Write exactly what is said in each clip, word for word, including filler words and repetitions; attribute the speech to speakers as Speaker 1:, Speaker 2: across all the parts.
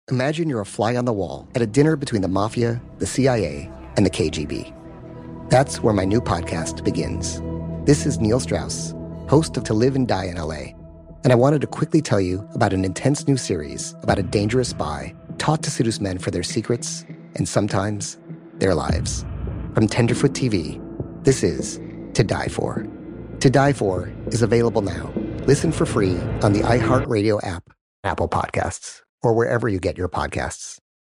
Speaker 1: Imagine you're a fly on the wall at a dinner between the mafia, the C I A, and the K G B. That's where my new podcast begins. This is Neil Strauss, host of To Live and Die in L A, and I wanted to quickly tell you about an intense new series about a dangerous spy taught to seduce men for their secrets and sometimes their lives. From Tenderfoot T V, this is To Die For. To Die For is available now. Listen for free on the iHeartRadio app, Apple Podcasts, or wherever you get your podcasts.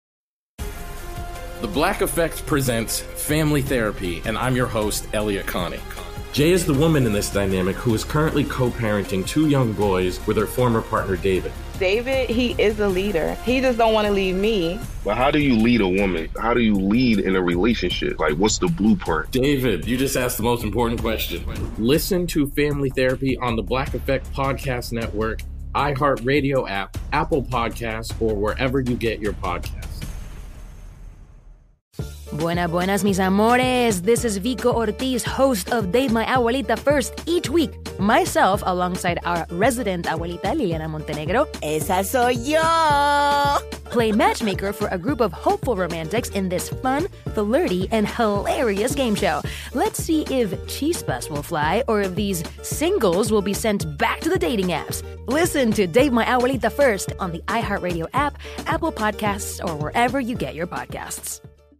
Speaker 2: The Black Effect presents Family Therapy, and I'm your host, Elliot Connie. Jay is the woman in this dynamic who is currently co-parenting two young boys with her former partner, David.
Speaker 3: David, he is a leader. He just don't want to leave me.
Speaker 4: But how do you lead a woman? How do you lead in a relationship? Like, what's the blueprint?
Speaker 2: David, you just asked the most important question. Listen to Family Therapy on the Black Effect Podcast Network, iHeartRadio app, Apple Podcasts, or wherever you get your podcasts.
Speaker 5: Buenas, buenas, mis amores. This is Vico Ortiz, host of Date My Abuelita First, each week. Myself, alongside our resident abuelita, Liliana Montenegro.
Speaker 6: Esa soy yo!
Speaker 5: Play matchmaker for a group of hopeful romantics in this fun, flirty, and hilarious game show. Let's see if chispas will fly or if these singles will be sent back to the dating apps. Listen to Date My Abuelita First on the iHeartRadio app, Apple Podcasts, or wherever you get your podcasts.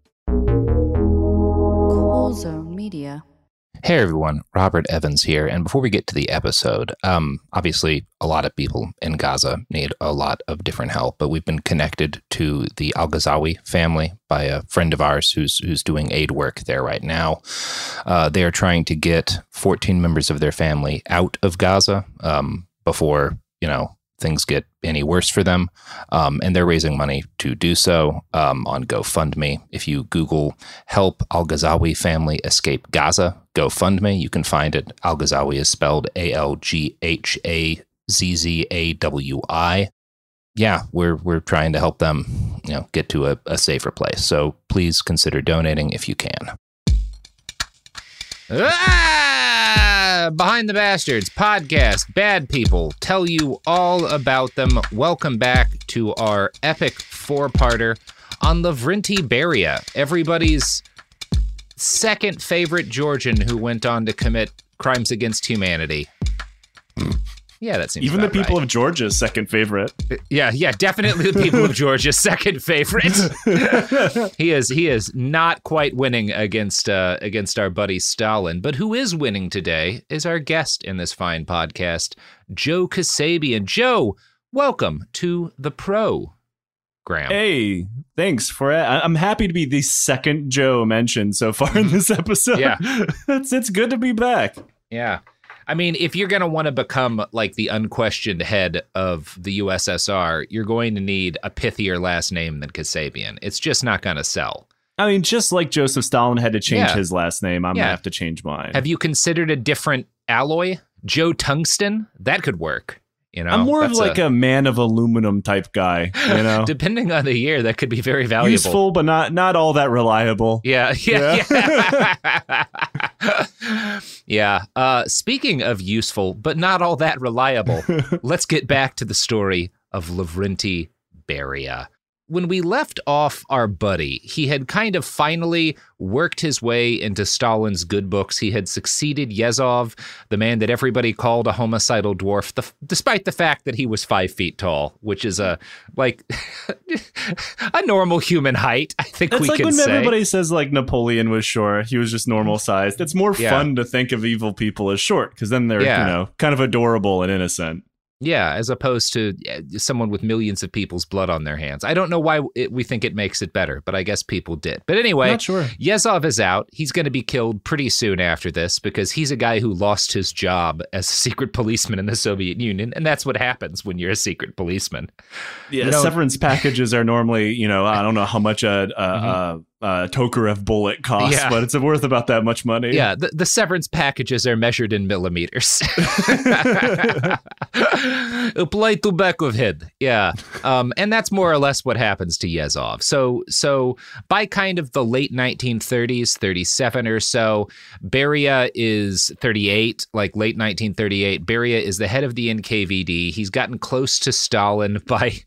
Speaker 7: Cool Zone Media.
Speaker 8: Hey everyone, Robert Evans here, and before we get to the episode, um, obviously a lot of people in Gaza need a lot of different help, but we've been connected to the Al-Ghazawi family by a friend of ours who's who's doing aid work there right now. Uh, they are trying to get fourteen members of their family out of Gaza um, before, you know, things get any worse for them, um, and they're raising money to do so um, on GoFundMe. If you Google Help Al-Ghazawi Family Escape Gaza, GoFundMe, you can find it. Al-Ghazawi is spelled A L G H A Z Z A W I. Yeah, we're we're trying to help them, you know, get to a, a safer place. So please consider donating if you can. Ah! Behind the Bastards podcast, bad people, tell you all about them. Welcome back to our epic four-parter on Lavrenti Beria, everybody's second favorite Georgian who went on to commit crimes against humanity. Yeah, that seems
Speaker 9: even the
Speaker 8: about
Speaker 9: people
Speaker 8: right.
Speaker 9: of Georgia's second favorite.
Speaker 8: Yeah, yeah, definitely the people of Georgia's second favorite. he is he is not quite winning against uh, against our buddy Stalin, but who is winning today is our guest in this fine podcast, Joe Kasabian. Joe, welcome to the program.
Speaker 9: Hey, thanks for it. I'm happy to be the second Joe mentioned so far in this episode.
Speaker 8: Yeah,
Speaker 9: it's it's good to be back.
Speaker 8: Yeah. I mean, if you're going to want to become like the unquestioned head of the U S S R, you're going to need a pithier last name than Kasabian. It's just not going to sell.
Speaker 9: I mean, just like Joseph Stalin had to change
Speaker 8: Yeah.
Speaker 9: his last name, I'm
Speaker 8: Yeah.
Speaker 9: going to have to change mine.
Speaker 8: Have you considered a different alloy? Joe Tungsten? That could work. You know,
Speaker 9: I'm more of
Speaker 8: That's
Speaker 9: like a, a man of aluminum type guy, you know?
Speaker 8: Depending on the year, that could be very valuable.
Speaker 9: Useful, but not not all that reliable.
Speaker 8: Yeah, yeah, yeah. yeah. Uh, speaking of useful, but not all that reliable, let's get back to the story of Lavrenti Beria. When we left off our buddy, he had kind of finally worked his way into Stalin's good books. He had succeeded Yezhov, the man that everybody called a homicidal dwarf, the, despite the fact that he was five feet tall, which is a like a normal human height, I think
Speaker 9: It's
Speaker 8: we
Speaker 9: like
Speaker 8: can
Speaker 9: when
Speaker 8: say.
Speaker 9: everybody says like Napoleon was short, he was just normal sized. It's more
Speaker 8: Yeah.
Speaker 9: fun to think of evil people as short because then they're,
Speaker 8: Yeah.
Speaker 9: you know, kind of adorable and innocent.
Speaker 8: Yeah, as opposed to uh, someone with millions of people's blood on their hands. I don't know why it, we think it makes it better, but I guess people did. But anyway,
Speaker 9: Not sure.
Speaker 8: Yezhov is out. He's going to be killed pretty soon after this because he's a guy who lost his job as a secret policeman in the Soviet Union. And that's what happens when you're a secret policeman.
Speaker 9: Yeah,
Speaker 8: You know-
Speaker 9: severance packages are normally, you know, I don't know how much a, a, a, a Tokarev bullet costs,
Speaker 8: Yeah.
Speaker 9: but it's worth about that much money.
Speaker 8: Yeah, the, the severance packages are measured in millimeters. Apply tobacco head. Yeah. Um, and that's more or less what happens to Yezhov. So so by kind of the late nineteen thirties, thirty-seven or so, Beria is thirty-eight, like late nineteen thirty-eight. Beria is the head of the N K V D. He's gotten close to Stalin by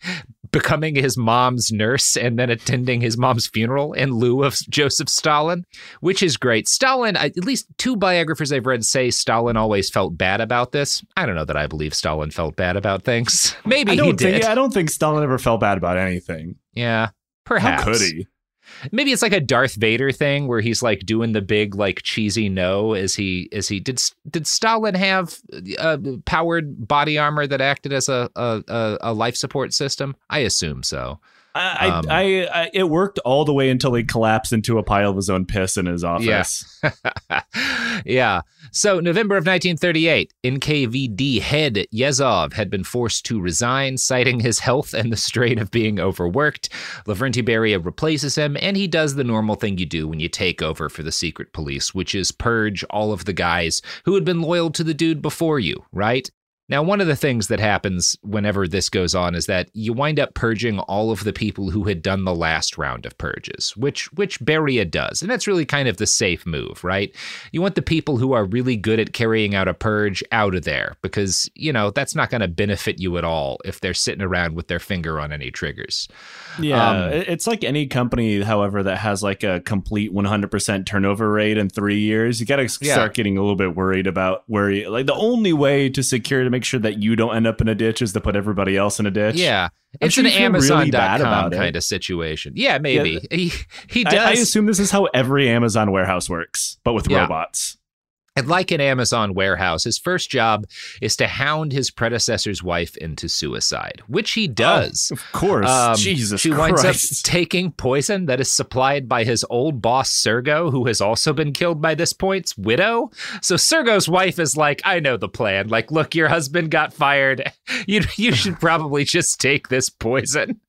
Speaker 8: becoming his mom's nurse and then attending his mom's funeral in lieu of Joseph Stalin, which is great. Stalin, at least two biographers I've read say Stalin always felt bad about this. I don't know that I believe Stalin felt bad about things. Maybe
Speaker 9: I don't
Speaker 8: he
Speaker 9: think,
Speaker 8: did.
Speaker 9: I don't think Stalin ever felt bad about anything.
Speaker 8: Yeah, perhaps.
Speaker 9: How could he?
Speaker 8: Maybe it's like a Darth Vader thing where he's like doing the big like cheesy no as he as he did. Did Stalin have uh, powered body armor that acted as a, a a life support system? I assume so.
Speaker 9: I,
Speaker 8: um,
Speaker 9: I, I it worked all the way until he collapsed into a pile of his own piss in his office.
Speaker 8: Yeah. yeah. So November of nineteen thirty-eight, N K V D head Yezhov had been forced to resign, citing his health and the strain of being overworked. Lavrentiy Beria replaces him, and he does the normal thing you do when you take over for the secret police, which is purge all of the guys who had been loyal to the dude before you, right? Now, one of the things that happens whenever this goes on is that you wind up purging all of the people who had done the last round of purges, which which Beria does. And that's really kind of the safe move, right? You want the people who are really good at carrying out a purge out of there because, you know, that's not going to benefit you at all if they're sitting around with their finger on any triggers.
Speaker 9: Yeah,
Speaker 8: Um,
Speaker 9: it's like any company, however, that has like a complete one hundred percent turnover rate in three years. You got to
Speaker 8: Yeah.
Speaker 9: start getting a little bit worried about where you, like the only way to secure to make sure that you don't end up in a ditch is to put everybody else in a ditch.
Speaker 8: Yeah.
Speaker 9: I'm
Speaker 8: It's
Speaker 9: sure
Speaker 8: an
Speaker 9: you feel
Speaker 8: Amazon
Speaker 9: really bad
Speaker 8: dot com
Speaker 9: about it.
Speaker 8: kind of situation. Yeah, maybe.
Speaker 9: Yeah.
Speaker 8: He, he does.
Speaker 9: I, I assume this is how every Amazon warehouse works, but with
Speaker 8: Yeah.
Speaker 9: robots.
Speaker 8: And like an Amazon warehouse, his first job is to hound his predecessor's wife into suicide, which he does.
Speaker 9: Oh, of course.
Speaker 8: Um,
Speaker 9: Jesus
Speaker 8: she winds
Speaker 9: Christ.
Speaker 8: up taking poison that is supplied by his old boss, Sergo, who has also been killed by this point's widow. So Sergo's wife is like, I know the plan. Like, look, your husband got fired. You, you should probably just take this poison.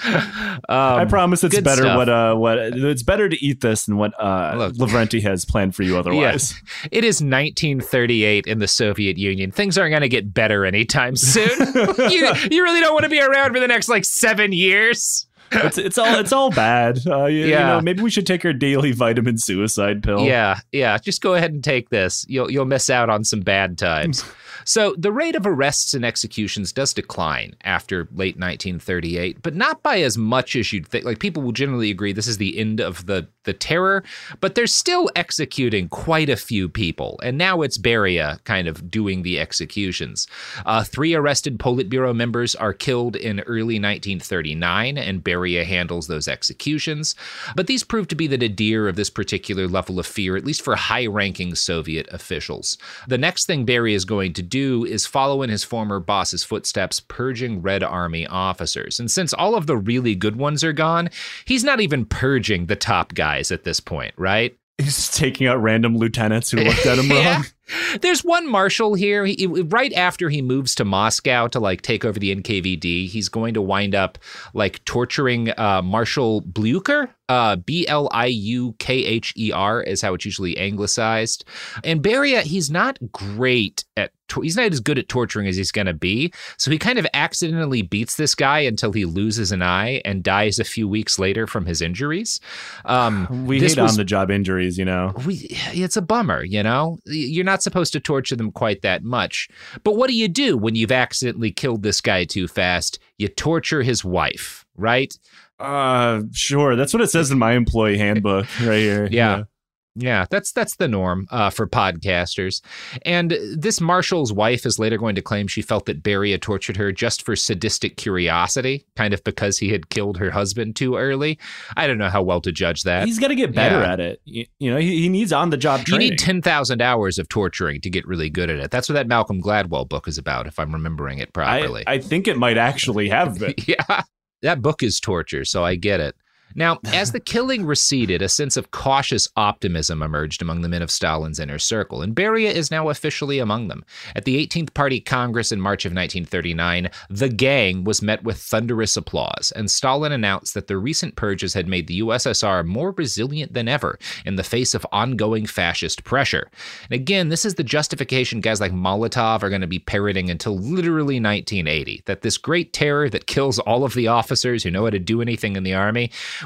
Speaker 8: Um,
Speaker 9: I promise it's
Speaker 8: good
Speaker 9: better
Speaker 8: stuff.
Speaker 9: what uh what it's better to eat this than what uh
Speaker 8: Look.
Speaker 9: Lavrentiy has planned for you otherwise.
Speaker 8: Yeah. It is nineteen thirty-eight in the Soviet Union. Things aren't going to get better anytime soon. you, you really don't want to be around for the next like seven years.
Speaker 9: It's it's all it's all bad. Uh, you,
Speaker 8: Yeah.
Speaker 9: you know, maybe we should take our daily vitamin suicide pill.
Speaker 8: Yeah, yeah. Just go ahead and take this. You'll you'll miss out on some bad times. So the rate of arrests and executions does decline after late nineteen thirty-eight, but not by as much as you'd think. Like, people will generally agree this is the end of the, the terror, but they're still executing quite a few people. And now it's Beria kind of doing the executions. Uh, three arrested Politburo members are killed in early nineteen thirty-nine, and Beria handles those executions. But these prove to be the nadir of this particular level of fear, at least for high-ranking Soviet officials. The next thing Beria is going to do is follow in his former boss's footsteps, purging Red Army officers. And since all of the really good ones are gone, he's not even purging the top guys at this point, right?
Speaker 9: He's just taking out random lieutenants who looked at him
Speaker 8: Yeah.
Speaker 9: wrong.
Speaker 8: There's one marshal here. He, right after he moves to Moscow to like take over the N K V D, he's going to wind up like torturing uh, Marshal Blucher. Uh, B L I U K H E R is how it's usually anglicized. And Beria, he's not great at, to- he's not as good at torturing as he's going to be. So he kind of accidentally beats this guy until he loses an eye and dies a few weeks later from his injuries. Um,
Speaker 9: We
Speaker 8: this
Speaker 9: hate
Speaker 8: was-
Speaker 9: on the job injuries, you know.
Speaker 8: we, it's a bummer, you know? You're not supposed to torture them quite that much. But what do you do when you've accidentally killed this guy too fast? You torture his wife, right?
Speaker 9: Uh, sure. That's what it says in my employee handbook right here.
Speaker 8: Yeah. Yeah, that's that's the norm uh, for podcasters. And this marshal's wife is later going to claim she felt that Beria tortured her just for sadistic curiosity, kind of because he had killed her husband too early. I don't know how well to judge that.
Speaker 9: He's got to get better
Speaker 8: Yeah.
Speaker 9: at it. You, you know, he, he needs on-the-job
Speaker 8: You
Speaker 9: training.
Speaker 8: need ten thousand hours of torturing to get really good at it. That's what that Malcolm Gladwell book is about, if I'm remembering it properly.
Speaker 9: I, I think it might actually have been.
Speaker 8: Yeah, that book is torture, so I get it. Now, as the killing receded, a sense of cautious optimism emerged among the men of Stalin's inner circle, and Beria is now officially among them. At the eighteenth Party Congress in March of nineteen thirty-nine, the gang was met with thunderous applause, and Stalin announced that the recent purges had made the U S S R more resilient than ever in the face of ongoing fascist pressure. And again, this is the justification guys like Molotov are going to be parroting until literally nineteen eighty, that this great terror that kills all of the officers who know how to do anything in the army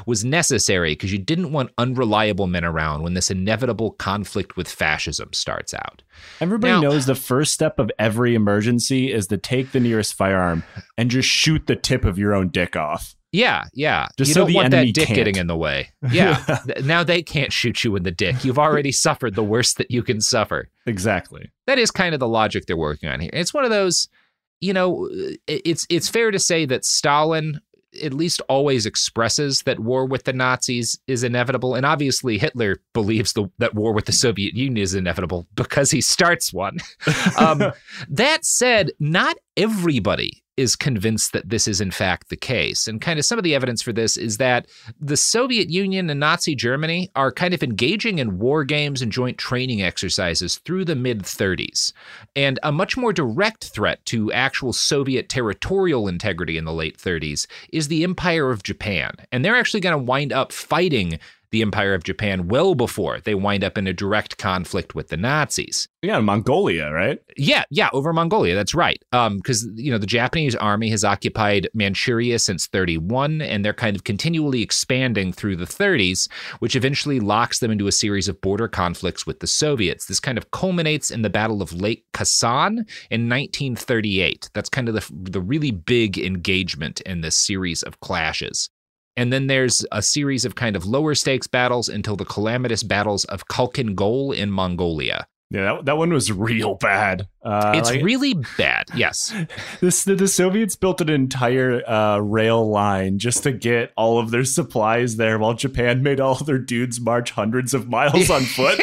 Speaker 8: was necessary because you didn't want unreliable men around when this inevitable conflict with fascism starts out.
Speaker 9: Everybody
Speaker 8: Now,
Speaker 9: knows the first step of every emergency is to take the nearest firearm and just shoot the tip of your own dick off.
Speaker 8: Yeah, yeah.
Speaker 9: Just
Speaker 8: you
Speaker 9: so
Speaker 8: don't
Speaker 9: the
Speaker 8: want that
Speaker 9: enemy
Speaker 8: dick
Speaker 9: can't.
Speaker 8: getting in the way. Yeah. Now they can't shoot you in the dick. You've already suffered the worst that you can suffer.
Speaker 9: Exactly.
Speaker 8: That is kind of the logic they're working on here. It's one of those, you know, it's it's fair to say that Stalin at least always expresses that war with the Nazis is inevitable. And obviously Hitler believes the, that war with the Soviet Union is inevitable because he starts one. um, that said, not everybody is convinced that this is in fact the case. And kind of some of the evidence for this is that the Soviet Union and Nazi Germany are kind of engaging in war games and joint training exercises through the mid thirties. And a much more direct threat to actual Soviet territorial integrity in the late thirties is the Empire of Japan. And they're actually going to wind up fighting the Empire of Japan well before they wind up in a direct conflict with the Nazis.
Speaker 9: Yeah, Mongolia, right?
Speaker 8: Yeah, yeah, over Mongolia. That's right. Um, because, you know, the Japanese army has occupied Manchuria since thirty-one, and they're kind of continually expanding through the thirties, which eventually locks them into a series of border conflicts with the Soviets. This kind of culminates in the Battle of Lake Khasan in nineteen thirty-eight. That's kind of the, the really big engagement in this series of clashes. And then there's a series of kind of lower stakes battles until the calamitous battles of Khalkhin Gol in Mongolia.
Speaker 9: Yeah, that, that one was real bad. Uh,
Speaker 8: it's
Speaker 9: like,
Speaker 8: really bad, yes.
Speaker 9: This, the, the Soviets built an entire uh, rail line just to get all of their supplies there while Japan made all their dudes march hundreds of miles on foot.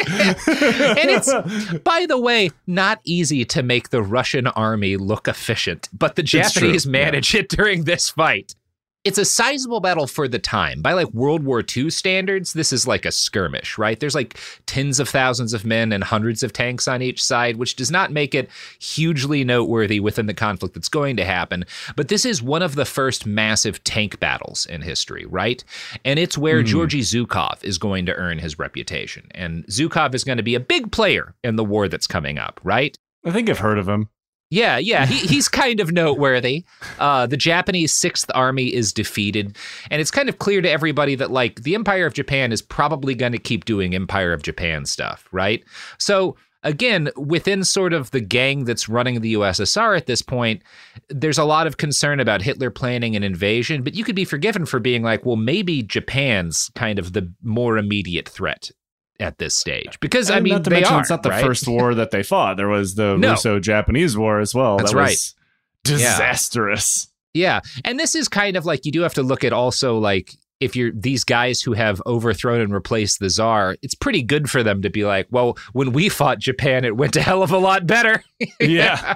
Speaker 8: And it's, by the way, not easy to make the Russian army look efficient, but the Japanese manage yeah. it during this fight. It's a sizable battle for the time. By like World War Two standards, this is like a skirmish, right? There's like tens of thousands of men and hundreds of tanks on each side, which does not make it hugely noteworthy within the conflict that's going to happen. But this is one of the first massive tank battles in history, right? And it's where mm. Georgy Zhukov is going to earn his reputation. And Zhukov is going to be a big player in the war that's coming up, right?
Speaker 9: I think I've heard of him.
Speaker 8: Yeah, yeah, he, he's kind of noteworthy. Uh, the Japanese Sixth Army is defeated, and it's kind of clear to everybody that, like, the Empire of Japan is probably going to keep doing Empire of Japan stuff, right? So, again, within sort of the gang that's running the U S S R at this point, there's a lot of concern about Hitler planning an invasion, but you could be forgiven for being like, well, maybe Japan's kind of the more immediate threat at this stage, because
Speaker 9: and
Speaker 8: I mean,
Speaker 9: not to
Speaker 8: they
Speaker 9: mention,
Speaker 8: are,
Speaker 9: it's not the
Speaker 8: right?
Speaker 9: first war that they fought. There was the
Speaker 8: No.
Speaker 9: Russo-Japanese War as well.
Speaker 8: That's
Speaker 9: that
Speaker 8: right.
Speaker 9: was disastrous.
Speaker 8: Yeah, and this is kind of like, you do have to look at also like, if you're these guys who have overthrown and replaced the Tsar, it's pretty good for them to be like, well, when we fought Japan, it went a hell of a lot better.
Speaker 9: Yeah.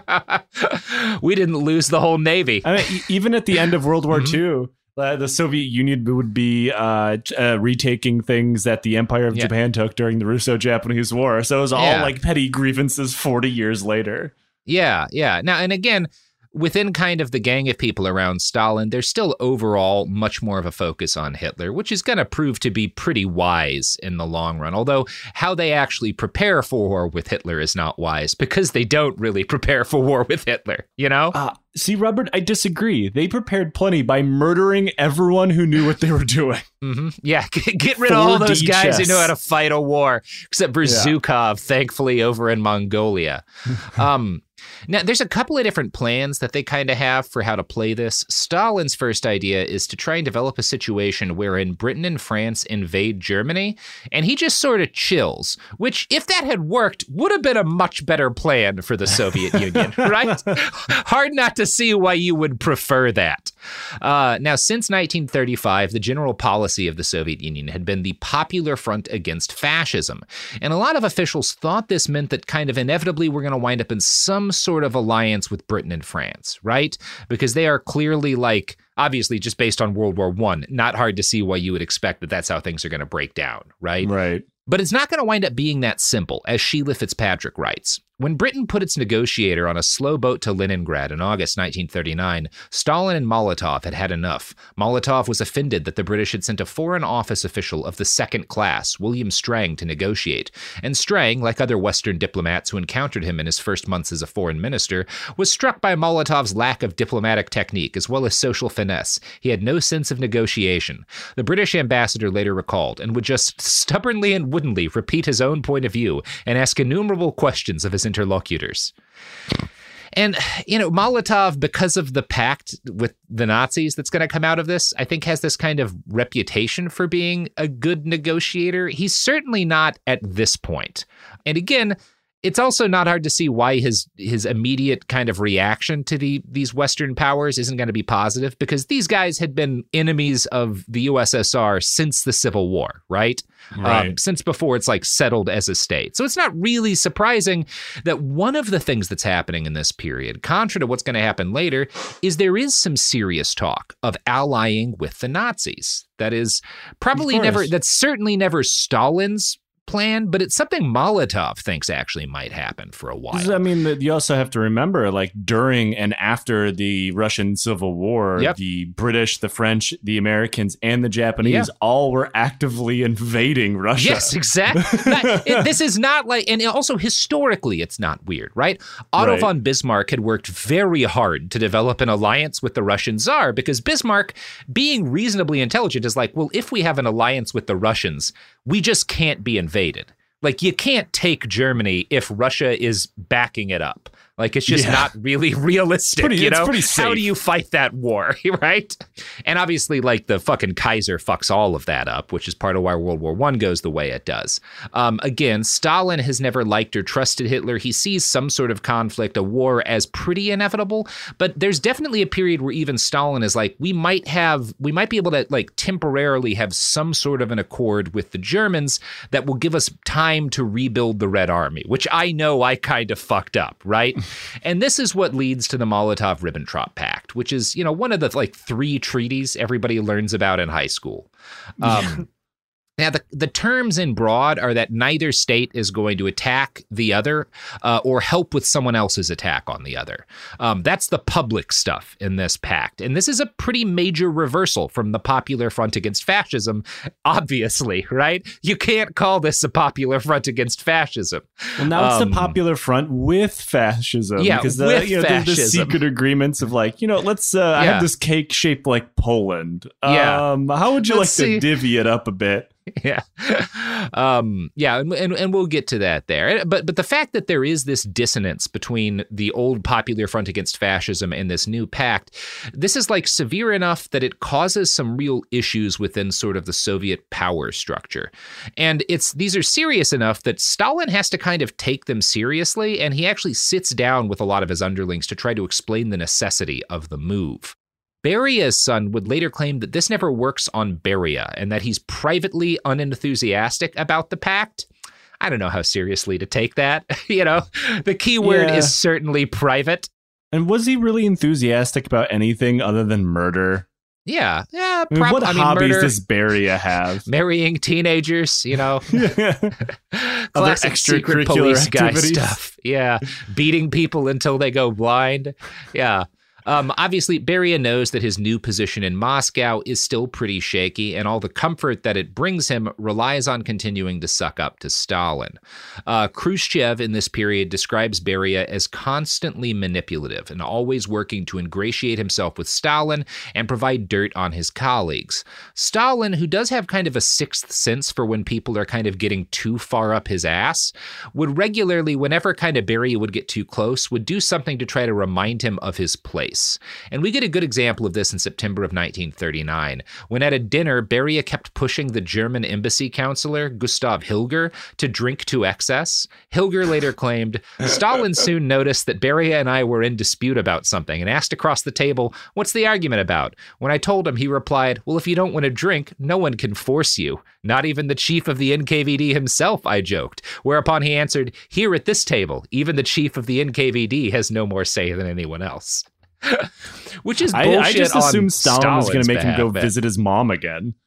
Speaker 8: We didn't lose the whole Navy.
Speaker 9: I mean, e- even at the end of World War
Speaker 8: Mhm.
Speaker 9: Two, Uh, the Soviet Union would be uh, uh, retaking things that the Empire of
Speaker 8: Yeah.
Speaker 9: Japan took during the Russo-Japanese War. So it was all
Speaker 8: Yeah.
Speaker 9: like petty grievances forty years later.
Speaker 8: Yeah, yeah. Now, and again, within kind of the gang of people around Stalin, there's still overall much more of a focus on Hitler, which is going to prove to be pretty wise in the long run. Although how they actually prepare for war with Hitler is not wise, because they don't really prepare for war with Hitler, you know?
Speaker 9: Uh, see, Robert, I disagree. They prepared plenty by murdering everyone who knew what they were doing.
Speaker 8: Mm-hmm. Yeah, get, get rid of all those
Speaker 9: four D
Speaker 8: guys
Speaker 9: chess.
Speaker 8: who know how to fight a war, except for
Speaker 9: Yeah.
Speaker 8: Zhukov, thankfully, over in Mongolia. um, now, there's a couple of different plans that they kind of have for how to play this. Stalin's first idea is to try and develop a situation wherein Britain and France invade Germany, and he just sort of chills, which, if that had worked, would have been a much better plan for the Soviet Union, right? Hard not to see why you would prefer that. Uh, now, since nineteen thirty-five, the general policy of the Soviet Union had been the Popular Front Against Fascism. And a lot of officials thought this meant that kind of inevitably we're going to wind up in some sort of alliance with Britain and France, right? Because they are clearly, like, obviously just based on World War One, not hard to see why you would expect that that's how things are going to break down, right?
Speaker 9: Right.
Speaker 8: But it's not going to wind up being that simple, as Sheila Fitzpatrick writes. When Britain put its negotiator on a slow boat to Leningrad in August nineteen thirty-nine, Stalin and Molotov had had enough. Molotov was offended that the British had sent a Foreign Office official of the second class, William Strang, to negotiate. And Strang, like other Western diplomats who encountered him in his first months as a foreign minister, was struck by Molotov's lack of diplomatic technique as well as social finesse. He had no sense of negotiation. The British ambassador later recalled, and would just stubbornly and woodenly repeat his own point of view and ask innumerable questions of his interlocutors. And, you know, Molotov, because of the pact with the Nazis that's going to come out of this, I think has this kind of reputation for being a good negotiator. He's certainly not at this point. And again, it's also not hard to see why his his immediate kind of reaction to the these Western powers isn't going to be positive, because these guys had been enemies of the U S S R since the Civil War, right?
Speaker 9: Right.
Speaker 8: Um, since before it's like settled as a state. So it's not really surprising that one of the things that's happening in this period, contra to what's going to happen later, is there is some serious talk of allying with the Nazis. That is probably never, that's certainly never Stalin's plan, but it's something Molotov thinks actually might happen for a while.
Speaker 9: I mean, you also have to remember, like, during and after the Russian Civil War,
Speaker 8: yep.
Speaker 9: the British, the French, the Americans, and the Japanese
Speaker 8: yeah.
Speaker 9: all were actively invading Russia.
Speaker 8: Yes, exactly. Not, it, this is not like, and also historically, it's not weird, right? Otto
Speaker 9: right.
Speaker 8: von Bismarck had worked very hard to develop an alliance with the Russian Tsar, because Bismarck, being reasonably intelligent, is like, well, if we have an alliance with the Russians, we just can't be invaded. Like, you can't take Germany if Russia is backing it up. Like, it's just yeah. not really realistic,
Speaker 9: pretty,
Speaker 8: you know?
Speaker 9: It's
Speaker 8: How do you fight that war, right? And obviously, like, the fucking Kaiser fucks all of that up, which is part of why World War One goes the way it does. Um, again, Stalin has never liked or trusted Hitler. He sees some sort of conflict, a war, as pretty inevitable. But there's definitely a period where even Stalin is like, we might have, we might be able to, like, temporarily have some sort of an accord with the Germans that will give us time to rebuild the Red Army, which I know I kind of fucked up, right? And this is what leads to the Molotov-Ribbentrop Pact, which is, you know, one of the like three treaties everybody learns about in high school. Um, Now, the, the terms in broad are that neither state is going to attack the other uh, or help with someone else's attack on the other. Um, that's the public stuff in this pact. And this is a pretty major reversal from the Popular Front Against Fascism, obviously, right? You can't call this a Popular Front Against Fascism.
Speaker 9: Well, now it's
Speaker 8: um,
Speaker 9: the Popular Front with fascism.
Speaker 8: Yeah,
Speaker 9: because the,
Speaker 8: with
Speaker 9: you know,
Speaker 8: fascism.
Speaker 9: There's the secret agreements of like, you know, let's, uh, yeah. I have this cake shaped like Poland.
Speaker 8: Yeah.
Speaker 9: Um, how would you
Speaker 8: Let's
Speaker 9: like
Speaker 8: see.
Speaker 9: to divvy it up a bit?
Speaker 8: Yeah. Um, yeah. And, and, and we'll get to that there. But but the fact that there is this dissonance between the old Popular Front Against Fascism and this new pact, this is like severe enough that it causes some real issues within sort of the Soviet power structure. And it's these are serious enough that Stalin has to kind of take them seriously. And he actually sits down with a lot of his underlings to try to explain the necessity of the move. Beria's son would later claim that this never works on Beria and that he's privately unenthusiastic about the pact. I don't know how seriously to take that. You know, the key word
Speaker 9: Yeah.
Speaker 8: is certainly private.
Speaker 9: And was he really enthusiastic about anything other than murder?
Speaker 8: Yeah. Yeah.
Speaker 9: I mean,
Speaker 8: prob-
Speaker 9: what
Speaker 8: I mean,
Speaker 9: hobbies
Speaker 8: murder,
Speaker 9: does Beria have?
Speaker 8: marrying teenagers, you know, classic secret
Speaker 9: extracurricular
Speaker 8: police guy
Speaker 9: activities?
Speaker 8: stuff. Yeah. Beating people until they go blind. Yeah. Um, obviously, Beria knows that his new position in Moscow is still pretty shaky, and all the comfort that it brings him relies on continuing to suck up to Stalin. Uh, Khrushchev in this period describes Beria as constantly manipulative and always working to ingratiate himself with Stalin and provide dirt on his colleagues. Stalin, who does have kind of a sixth sense for when people are kind of getting too far up his ass, would regularly, whenever kind of Beria would get too close, would do something to try to remind him of his place. And we get a good example of this in September of nineteen thirty-nine, when at a dinner, Beria kept pushing the German embassy counselor, Gustav Hilger, to drink to excess. Hilger later claimed, Stalin soon noticed that Beria and I were in dispute about something and asked across the table, what's the argument about? When I told him, he replied, well, if you don't want to drink, no one can force you. Not even the chief of the N K V D himself, I joked. Whereupon he answered, here at this table, even the chief of the N K V D has no more say than anyone else. Which is bullshit.
Speaker 9: I, I just assumed
Speaker 8: on
Speaker 9: Stalin was going to make him go
Speaker 8: behalf,
Speaker 9: visit his mom again.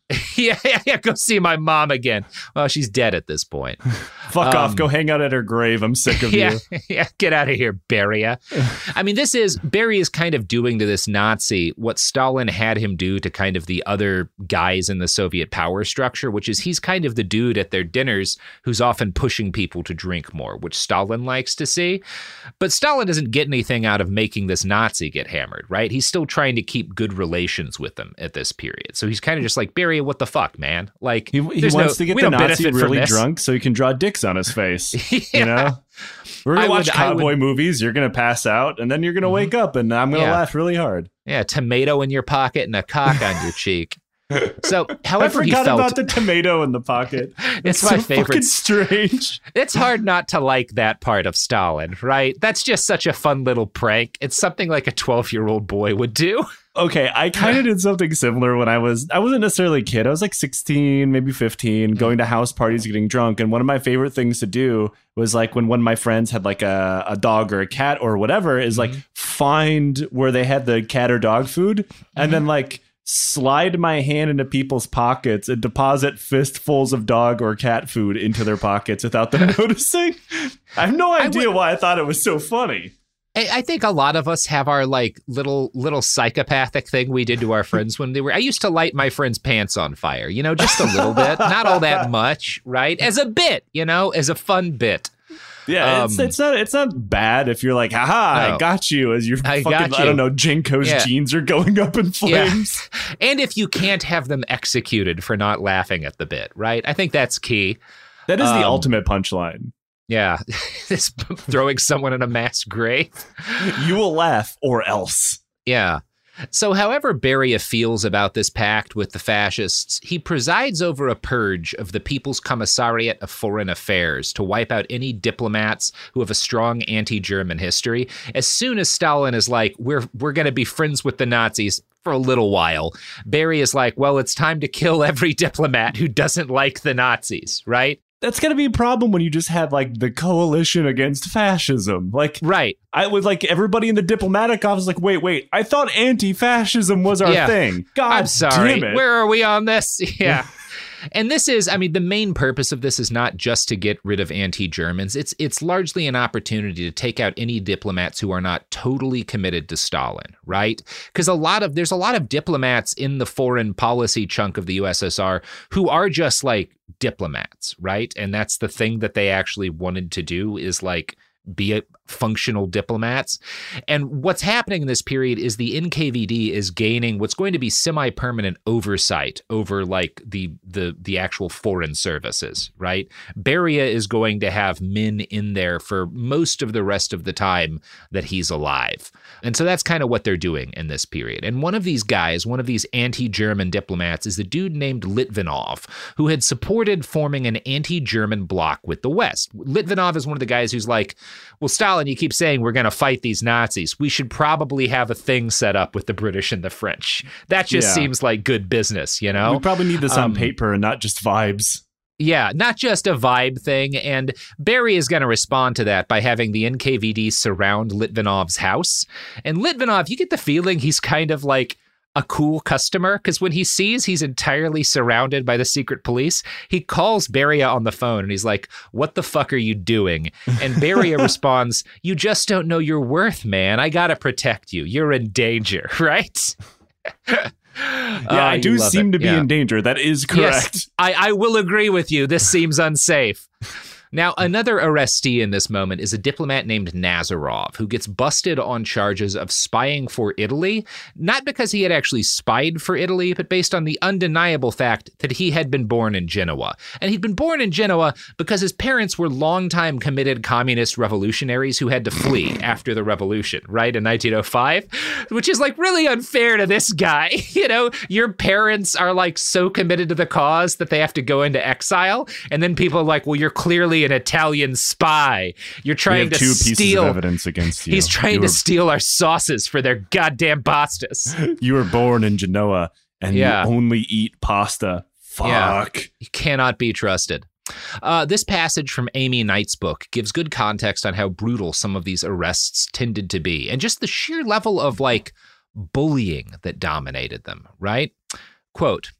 Speaker 8: yeah, yeah, yeah, go see my mom again. Well, she's dead at this point.
Speaker 9: Fuck
Speaker 8: um,
Speaker 9: off. Go hang out at her grave. I'm sick of
Speaker 8: yeah,
Speaker 9: you.
Speaker 8: Yeah, get out of here, Beria. I mean, this is, Barry is kind of doing to this Nazi what Stalin had him do to kind of the other guys in the Soviet power structure, which is he's kind of the dude at their dinners who's often pushing people to drink more, which Stalin likes to see. But Stalin doesn't get anything out of making this Nazi get hammered, right? He's still trying to keep good relations with them at this period. So he's kind of just like, Barry, what the fuck, man? Like,
Speaker 9: he, he
Speaker 8: wants
Speaker 9: no,
Speaker 8: to
Speaker 9: get the Nazi really drunk so he can draw dicks on his face.
Speaker 8: Yeah.
Speaker 9: You know? We're going to watch
Speaker 8: would,
Speaker 9: cowboy
Speaker 8: would,
Speaker 9: movies. You're going to pass out, and then you're going to mm-hmm. wake up, and I'm going to yeah. laugh really hard.
Speaker 8: Yeah, tomato in your pocket and a cock on your cheek. So, however,
Speaker 9: I forgot
Speaker 8: he felt,
Speaker 9: about the tomato in the pocket.
Speaker 8: It's
Speaker 9: That's
Speaker 8: my
Speaker 9: so
Speaker 8: favorite.
Speaker 9: Fucking strange.
Speaker 8: It's hard not to like that part of Stalin, right? That's just such a fun little prank. It's something like a twelve-year-old boy would do.
Speaker 9: Okay, I kind of did something similar when I was, I wasn't necessarily a kid. I was like sixteen, maybe fifteen, mm. going to house parties, getting drunk. And one of my favorite things to do was like when one of my friends had like a, a dog or a cat or whatever, is like mm. find where they had the cat or dog food and mm. then like slide my hand into people's pockets and deposit fistfuls of dog or cat food into their pockets without them noticing. I have no idea I would, why I thought it was so funny.
Speaker 8: I think a lot of us have our like little little psychopathic thing we did to our friends when they were. I used to light my friends' pants on fire, you know, just a little bit, not all that much, right? As a bit, you know, as a fun bit.
Speaker 9: Yeah, um, it's, it's not it's not bad if you're like, haha, no, I got you as your fucking, I, you. I don't know, Jinko's yeah. jeans are going up in flames.
Speaker 8: Yeah. And if you can't have them executed for not laughing at the bit, right? I think that's key.
Speaker 9: That is
Speaker 8: um,
Speaker 9: the ultimate punchline.
Speaker 8: Yeah, this throwing someone in a mass grave.
Speaker 9: You will laugh or else.
Speaker 8: Yeah. So however Beria feels about this pact with the fascists, he presides over a purge of the People's Commissariat of Foreign Affairs to wipe out any diplomats who have a strong anti-German history. As soon as Stalin is like, we're we're going to be friends with the Nazis for a little while, Beria is like, well, it's time to kill every diplomat who doesn't like the Nazis, right?
Speaker 9: That's going to be a problem when you just have like the coalition against fascism. Like,
Speaker 8: right.
Speaker 9: I was like everybody in the diplomatic office like, wait, wait, I thought anti-fascism was our
Speaker 8: yeah.
Speaker 9: thing. God
Speaker 8: I'm sorry.
Speaker 9: damn it.
Speaker 8: Where are we on this? Yeah. And this is, I mean, the main purpose of this is not just to get rid of anti-Germans. It's it's largely an opportunity to take out any diplomats who are not totally committed to Stalin, right? Because a lot of there's a lot of diplomats in the foreign policy chunk of the U S S R who are just like diplomats, right? And that's the thing that they actually wanted to do is like be a functional diplomats. And what's happening in this period is the N K V D is gaining what's going to be semi-permanent oversight over like the the the actual foreign services, right? Beria is going to have men in there for most of the rest of the time that he's alive. And so that's kind of what they're doing in this period. And one of these guys, one of these anti-German diplomats is the dude named Litvinov, who had supported forming an anti-German bloc with the West. Litvinov is one of the guys who's like, well, Stalin, you keep saying we're going to fight these Nazis. We should probably have a thing set up with the British and the French. That just yeah. seems like good business, you know?
Speaker 9: We probably need this
Speaker 8: um,
Speaker 9: on paper and not just vibes.
Speaker 8: Yeah, not just a vibe thing. And Barry is going to respond to that by having the N K V D surround Litvinov's house. And Litvinov, you get the feeling he's kind of like a cool customer, because when he sees he's entirely surrounded by the secret police, he calls Beria on the phone and he's like, what the fuck are you doing? And Beria responds, you just don't know your worth, man. I gotta protect you. You're in danger, right?
Speaker 9: Yeah, uh, I do seem
Speaker 8: it.
Speaker 9: to be
Speaker 8: yeah.
Speaker 9: in danger. That is correct.
Speaker 8: Yes, I, I will agree with you. This seems unsafe. Now, another arrestee in this moment is a diplomat named Nazarov, who gets busted on charges of spying for Italy, not because he had actually spied for Italy, but based on the undeniable fact that he had been born in Genoa. And he'd been born in Genoa because his parents were longtime committed communist revolutionaries who had to flee after the revolution, right, in nineteen oh five, which is like really unfair to this guy. You know, your parents are like so committed to the cause that they have to go into exile, and then people are like, well, you're clearly an Italian spy. You're trying to
Speaker 9: two
Speaker 8: steal
Speaker 9: pieces of evidence against you.
Speaker 8: He's trying
Speaker 9: you
Speaker 8: to
Speaker 9: were,
Speaker 8: steal our sauces for their goddamn pastas.
Speaker 9: You were born in Genoa and
Speaker 8: yeah.
Speaker 9: you only eat pasta. Fuck.
Speaker 8: Yeah. You cannot be trusted. Uh, this passage from Amy Knight's book gives good context on how brutal some of these arrests tended to be, and just the sheer level of like bullying that dominated them, right? Quote,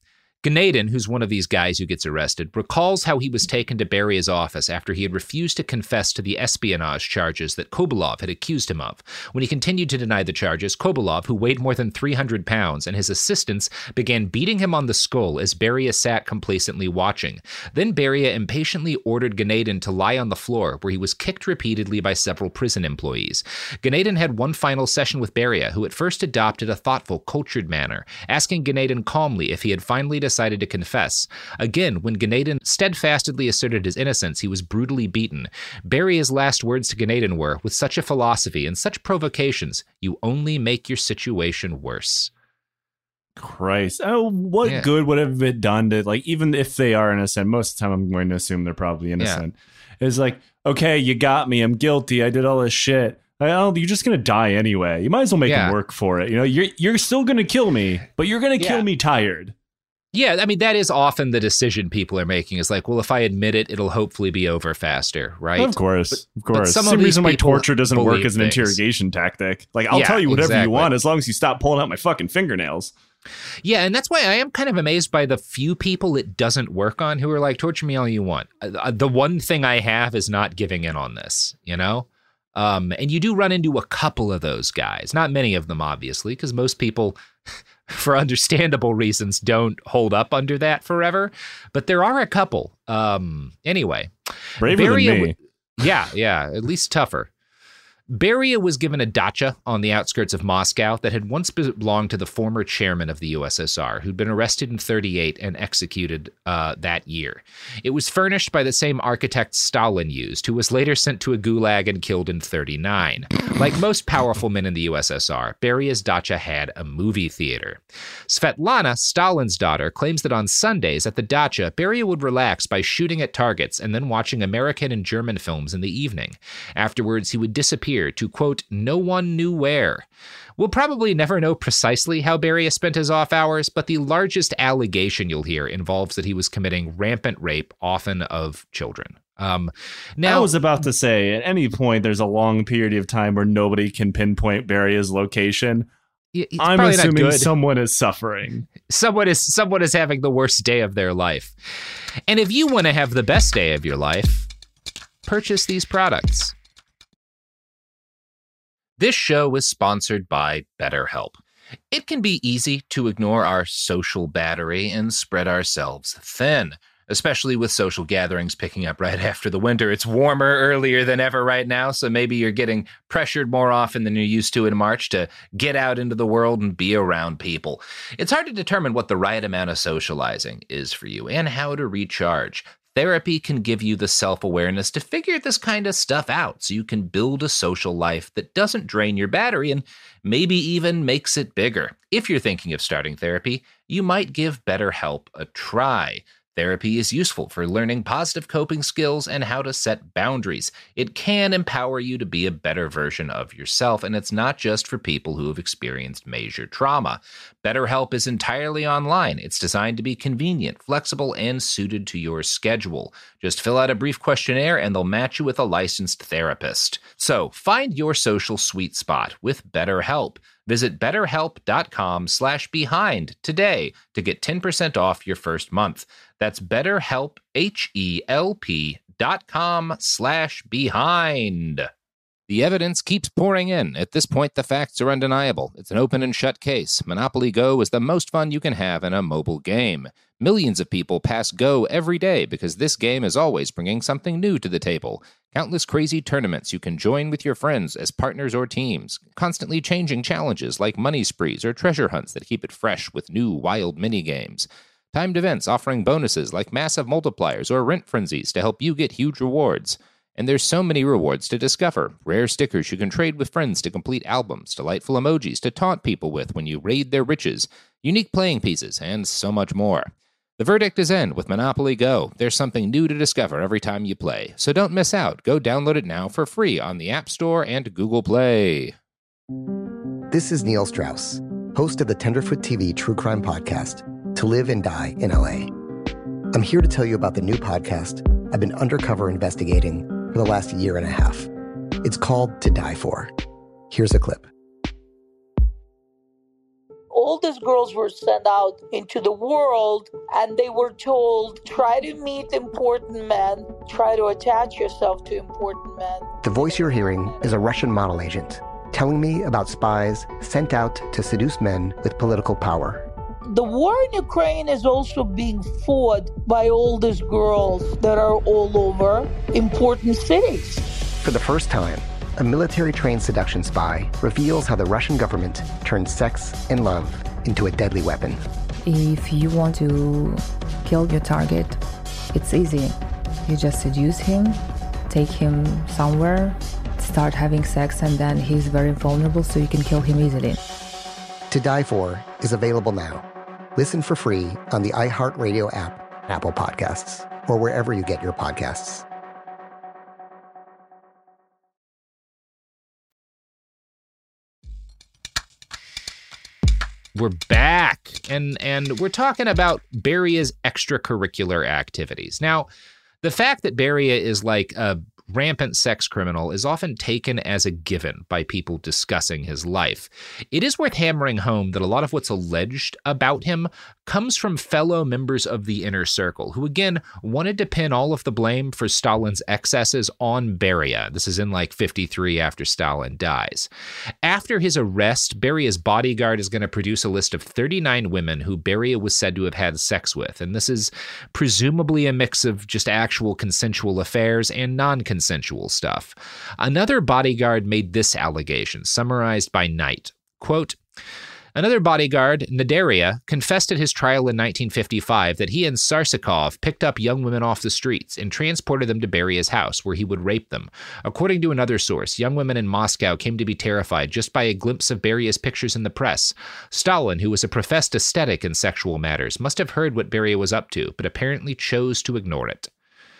Speaker 8: Ganadin, who's one of these guys who gets arrested, recalls how he was taken to Beria's office after he had refused to confess to the espionage charges that Kobolov had accused him of. When he continued to deny the charges, Kobolov, who weighed more than three hundred pounds, and his assistants began beating him on the skull as Beria sat complacently watching. Then Beria impatiently ordered Ganadin to lie on the floor, where he was kicked repeatedly by several prison employees. Ganadin had one final session with Beria, who at first adopted a thoughtful, cultured manner, asking Ganadin calmly if he had finally decided to confess. Again, when Ganadin steadfastly asserted his innocence, he was brutally beaten. Beria's last words to Ganadin were, with such a philosophy and such provocations, you only make your situation worse.
Speaker 9: Christ. Oh, what
Speaker 8: yeah.
Speaker 9: good would have been done to, like, even if they are innocent, most of the time I'm going to assume they're probably innocent. Yeah. It's like, okay, you got me. I'm guilty. I did all this shit. Oh, you're just going to die anyway. You might as well make
Speaker 8: yeah.
Speaker 9: him work for it. You know, you're, you're still going to kill me, but you're going to
Speaker 8: yeah.
Speaker 9: kill me tired.
Speaker 8: Yeah, I mean, that is often the decision people are making is like, well, if I admit it, it'll hopefully be over faster, right?
Speaker 9: Of course,
Speaker 8: but,
Speaker 9: of course.
Speaker 8: Some
Speaker 9: That's
Speaker 8: of
Speaker 9: the reason why torture doesn't work as an
Speaker 8: things.
Speaker 9: interrogation tactic. Like, I'll
Speaker 8: yeah,
Speaker 9: tell you whatever
Speaker 8: exactly.
Speaker 9: you want as long as you stop pulling out my fucking fingernails.
Speaker 8: Yeah, and that's why I am kind of amazed by the few people it doesn't work on who are like, torture me all you want. Uh, the one thing I have is not giving in on this, you know? Um, and you do run into a couple of those guys. Not many of them, obviously, because most people, for understandable reasons, don't hold up under that forever. But there are a couple. Um, anyway.
Speaker 9: Braver Beria than me.
Speaker 8: W- yeah, yeah, at least tougher. Beria was given a dacha on the outskirts of Moscow that had once belonged to the former chairman of the U S S R, who'd been arrested in thirty-eight and executed uh, that year. It was furnished by the same architect Stalin used, who was later sent to a gulag and killed in thirty-nine. Like most powerful men in the U S S R, Beria's dacha had a movie theater. Svetlana, Stalin's daughter, claims that on Sundays at the dacha, Beria would relax by shooting at targets and then watching American and German films in the evening. Afterwards, he would disappear to, quote, no one knew where. We'll probably never know precisely how Beria spent his off hours, but the largest allegation you'll hear involves that he was committing rampant rape, often of children. Um, now,
Speaker 9: I was about to say, at any point, there's a long period of time where nobody can pinpoint Beria's location. I'm assuming someone is suffering.
Speaker 8: Someone is someone is having the worst day of their life. And if you want to have the best day of your life, purchase these products. This show is sponsored by BetterHelp. It can be easy to ignore our social battery and spread ourselves thin, especially with social gatherings picking up right after the winter. It's warmer earlier than ever right now, so maybe you're getting pressured more often than you're used to in March to get out into the world and be around people. It's hard to determine what the right amount of socializing is for you and how to recharge. Therapy can give you the self-awareness to figure this kind of stuff out so you can build a social life that doesn't drain your battery and maybe even makes it bigger. If you're thinking of starting therapy, you might give BetterHelp a try. Therapy is useful for learning positive coping skills and how to set boundaries. It can empower you to be a better version of yourself, and it's not just for people who have experienced major trauma. BetterHelp is entirely online. It's designed to be convenient, flexible, and suited to your schedule. Just fill out a brief questionnaire and they'll match you with a licensed therapist. So find your social sweet spot with BetterHelp. Visit betterhelp.com slash behind today to get ten percent off your first month. That's betterhelp, H-E-L-P dot com slash behind. The evidence keeps pouring in. At this point, the facts are undeniable. It's an open and shut case. Monopoly Go is the most fun you can have in a mobile game. Millions of people pass Go every day because this game is always bringing something new to the table. Countless crazy tournaments you can join with your friends as partners or teams. Constantly changing challenges like money sprees or treasure hunts that keep it fresh with new wild mini-games. Timed events offering bonuses like massive multipliers or rent frenzies to help you get huge rewards. And there's so many rewards to discover. Rare stickers you can trade with friends to complete albums, delightful emojis to taunt people with when you raid their riches, unique playing pieces, and so much more. The verdict is in with Monopoly Go. There's something new to discover every time you play. So don't miss out. Go download it now for free on the App Store and Google Play.
Speaker 1: This is Neil Strauss, host of the Tenderfoot T V true crime podcast, To Live and Die in L A. I'm here to tell you about the new podcast I've been undercover investigating for the last year and a half. It's called To Die For. Here's a clip.
Speaker 3: All
Speaker 10: all these girls were sent out into the world and they were told, try to meet important men, try to attach yourself to important men.
Speaker 1: The voice you're hearing is a Russian model agent telling me about spies sent out to seduce men with political power.
Speaker 10: The war in Ukraine is also being fought by all these girls that are all over important cities.
Speaker 1: For the first time, a military-trained seduction spy reveals how the Russian government turned sex and love into a deadly weapon.
Speaker 11: If you want to kill your target, it's easy. You just seduce him, take him somewhere, start having sex, and then he's very vulnerable, so you can kill him easily.
Speaker 1: To Die For is available now. Listen for free on the iHeartRadio app, Apple Podcasts, or wherever you get your podcasts.
Speaker 8: We're back, and and we're talking about Beria's extracurricular activities. Now, the fact that Beria is like a rampant sex criminal is often taken as a given by people discussing his life. It is worth hammering home that a lot of what's alleged about him comes from fellow members of the inner circle, who again wanted to pin all of the blame for Stalin's excesses on Beria. This is in like fifty-three after Stalin dies. After his arrest, Beria's bodyguard is going to produce a list of thirty-nine women who Beria was said to have had sex with, and this is presumably a mix of just actual consensual affairs and non-consensual consensual stuff. Another bodyguard made this allegation, summarized by Knight. Quote, another bodyguard, Nadaria, confessed at his trial in nineteen fifty-five that he and Sarsakov picked up young women off the streets and transported them to Beria's house, where he would rape them. According to another source, young women in Moscow came to be terrified just by a glimpse of Beria's pictures in the press. Stalin, who was a professed ascetic in sexual matters, must have heard what Beria was up to, but apparently chose to ignore it.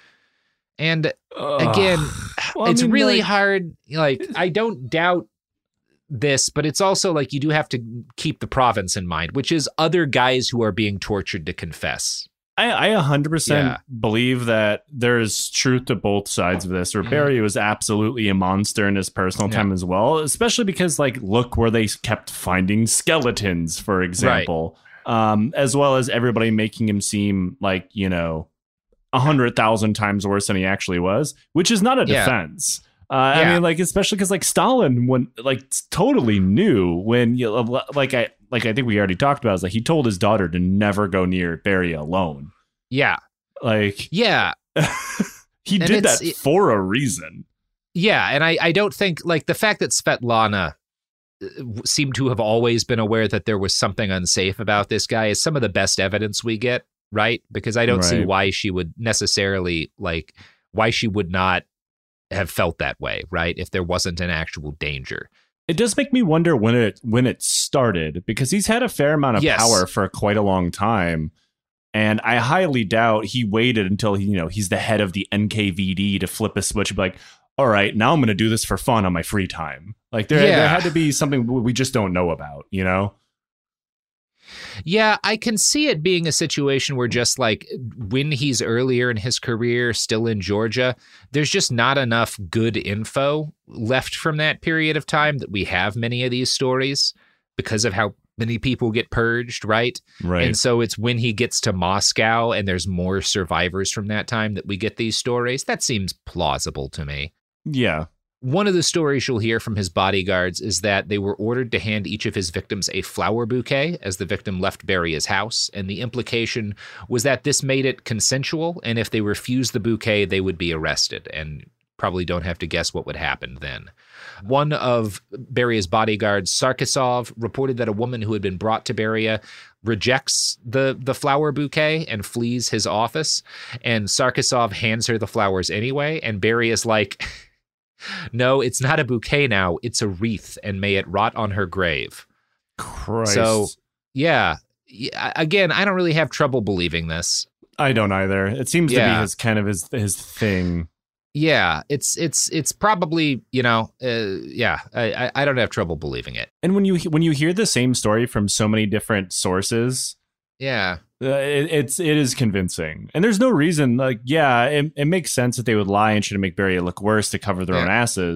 Speaker 8: And again, uh, well, it's I mean, really like, hard. Like, I don't doubt this, but it's also like you do have to keep the province in mind, which is other guys who are being tortured to confess.
Speaker 9: I, I one hundred percent yeah. believe that there's truth to both sides of this. Or Beria was absolutely a monster in his personal time yeah. as well, especially because, like, look where they kept finding skeletons, for example, right. um, as well as everybody making him seem like, you know, a hundred thousand times worse than he actually was, which is not a
Speaker 8: yeah.
Speaker 9: defense. Uh,
Speaker 8: yeah.
Speaker 9: I mean, like, especially because like Stalin, when like totally knew when you like I like I think we already talked about is like he told his daughter to never go near Beria alone.
Speaker 8: Yeah,
Speaker 9: like
Speaker 8: yeah,
Speaker 9: he
Speaker 8: and
Speaker 9: did that
Speaker 8: it,
Speaker 9: for a reason.
Speaker 8: Yeah, and I I don't think like the fact that Svetlana seemed to have always been aware that there was something unsafe about this guy is some of the best evidence we get. Right? Because I don't right. see why she would necessarily like why she would not have felt that way. Right? If there wasn't an actual danger.
Speaker 9: It does make me wonder when it when it started, because he's had a fair amount of yes. power for quite a long time. And I highly doubt he waited until he, you know, he's the head of the N K V D to flip a switch and be like, all right, now I'm going to do this for fun on my free time. Like there, yeah. there had to be something we just don't know about, you know?
Speaker 8: Yeah, I can see it being a situation where just like when he's earlier in his career, still in Georgia, there's just not enough good info left from that period of time that we have many of these stories because of how many people get purged, right?
Speaker 9: Right.
Speaker 8: And so it's when he gets to Moscow and there's more survivors from that time that we get these stories. That seems plausible to me.
Speaker 9: Yeah.
Speaker 8: One of the stories you'll hear from his bodyguards is that they were ordered to hand each of his victims a flower bouquet as the victim left Beria's house, and the implication was that this made it consensual, and if they refused the bouquet, they would be arrested, and probably don't have to guess what would happen then. One of Beria's bodyguards, Sarkisov, reported that a woman who had been brought to Beria rejects the, the flower bouquet and flees his office, and Sarkisov hands her the flowers anyway, and Beria's like... No, it's not a bouquet now. It's a wreath, and may it rot on her grave.
Speaker 9: Christ.
Speaker 8: So, yeah. Again, I don't really have trouble believing this.
Speaker 9: I don't either. It seems yeah. to be his kind of his his thing.
Speaker 8: Yeah, it's it's it's probably, you know, uh, yeah. I I don't have trouble believing it.
Speaker 9: And when you when you hear the same story from so many different sources,
Speaker 8: yeah.
Speaker 9: Uh, it, it's it is convincing, and there's no reason. Like, yeah, it, it makes sense that they would lie and try to make Beria look worse to cover their yeah. own asses.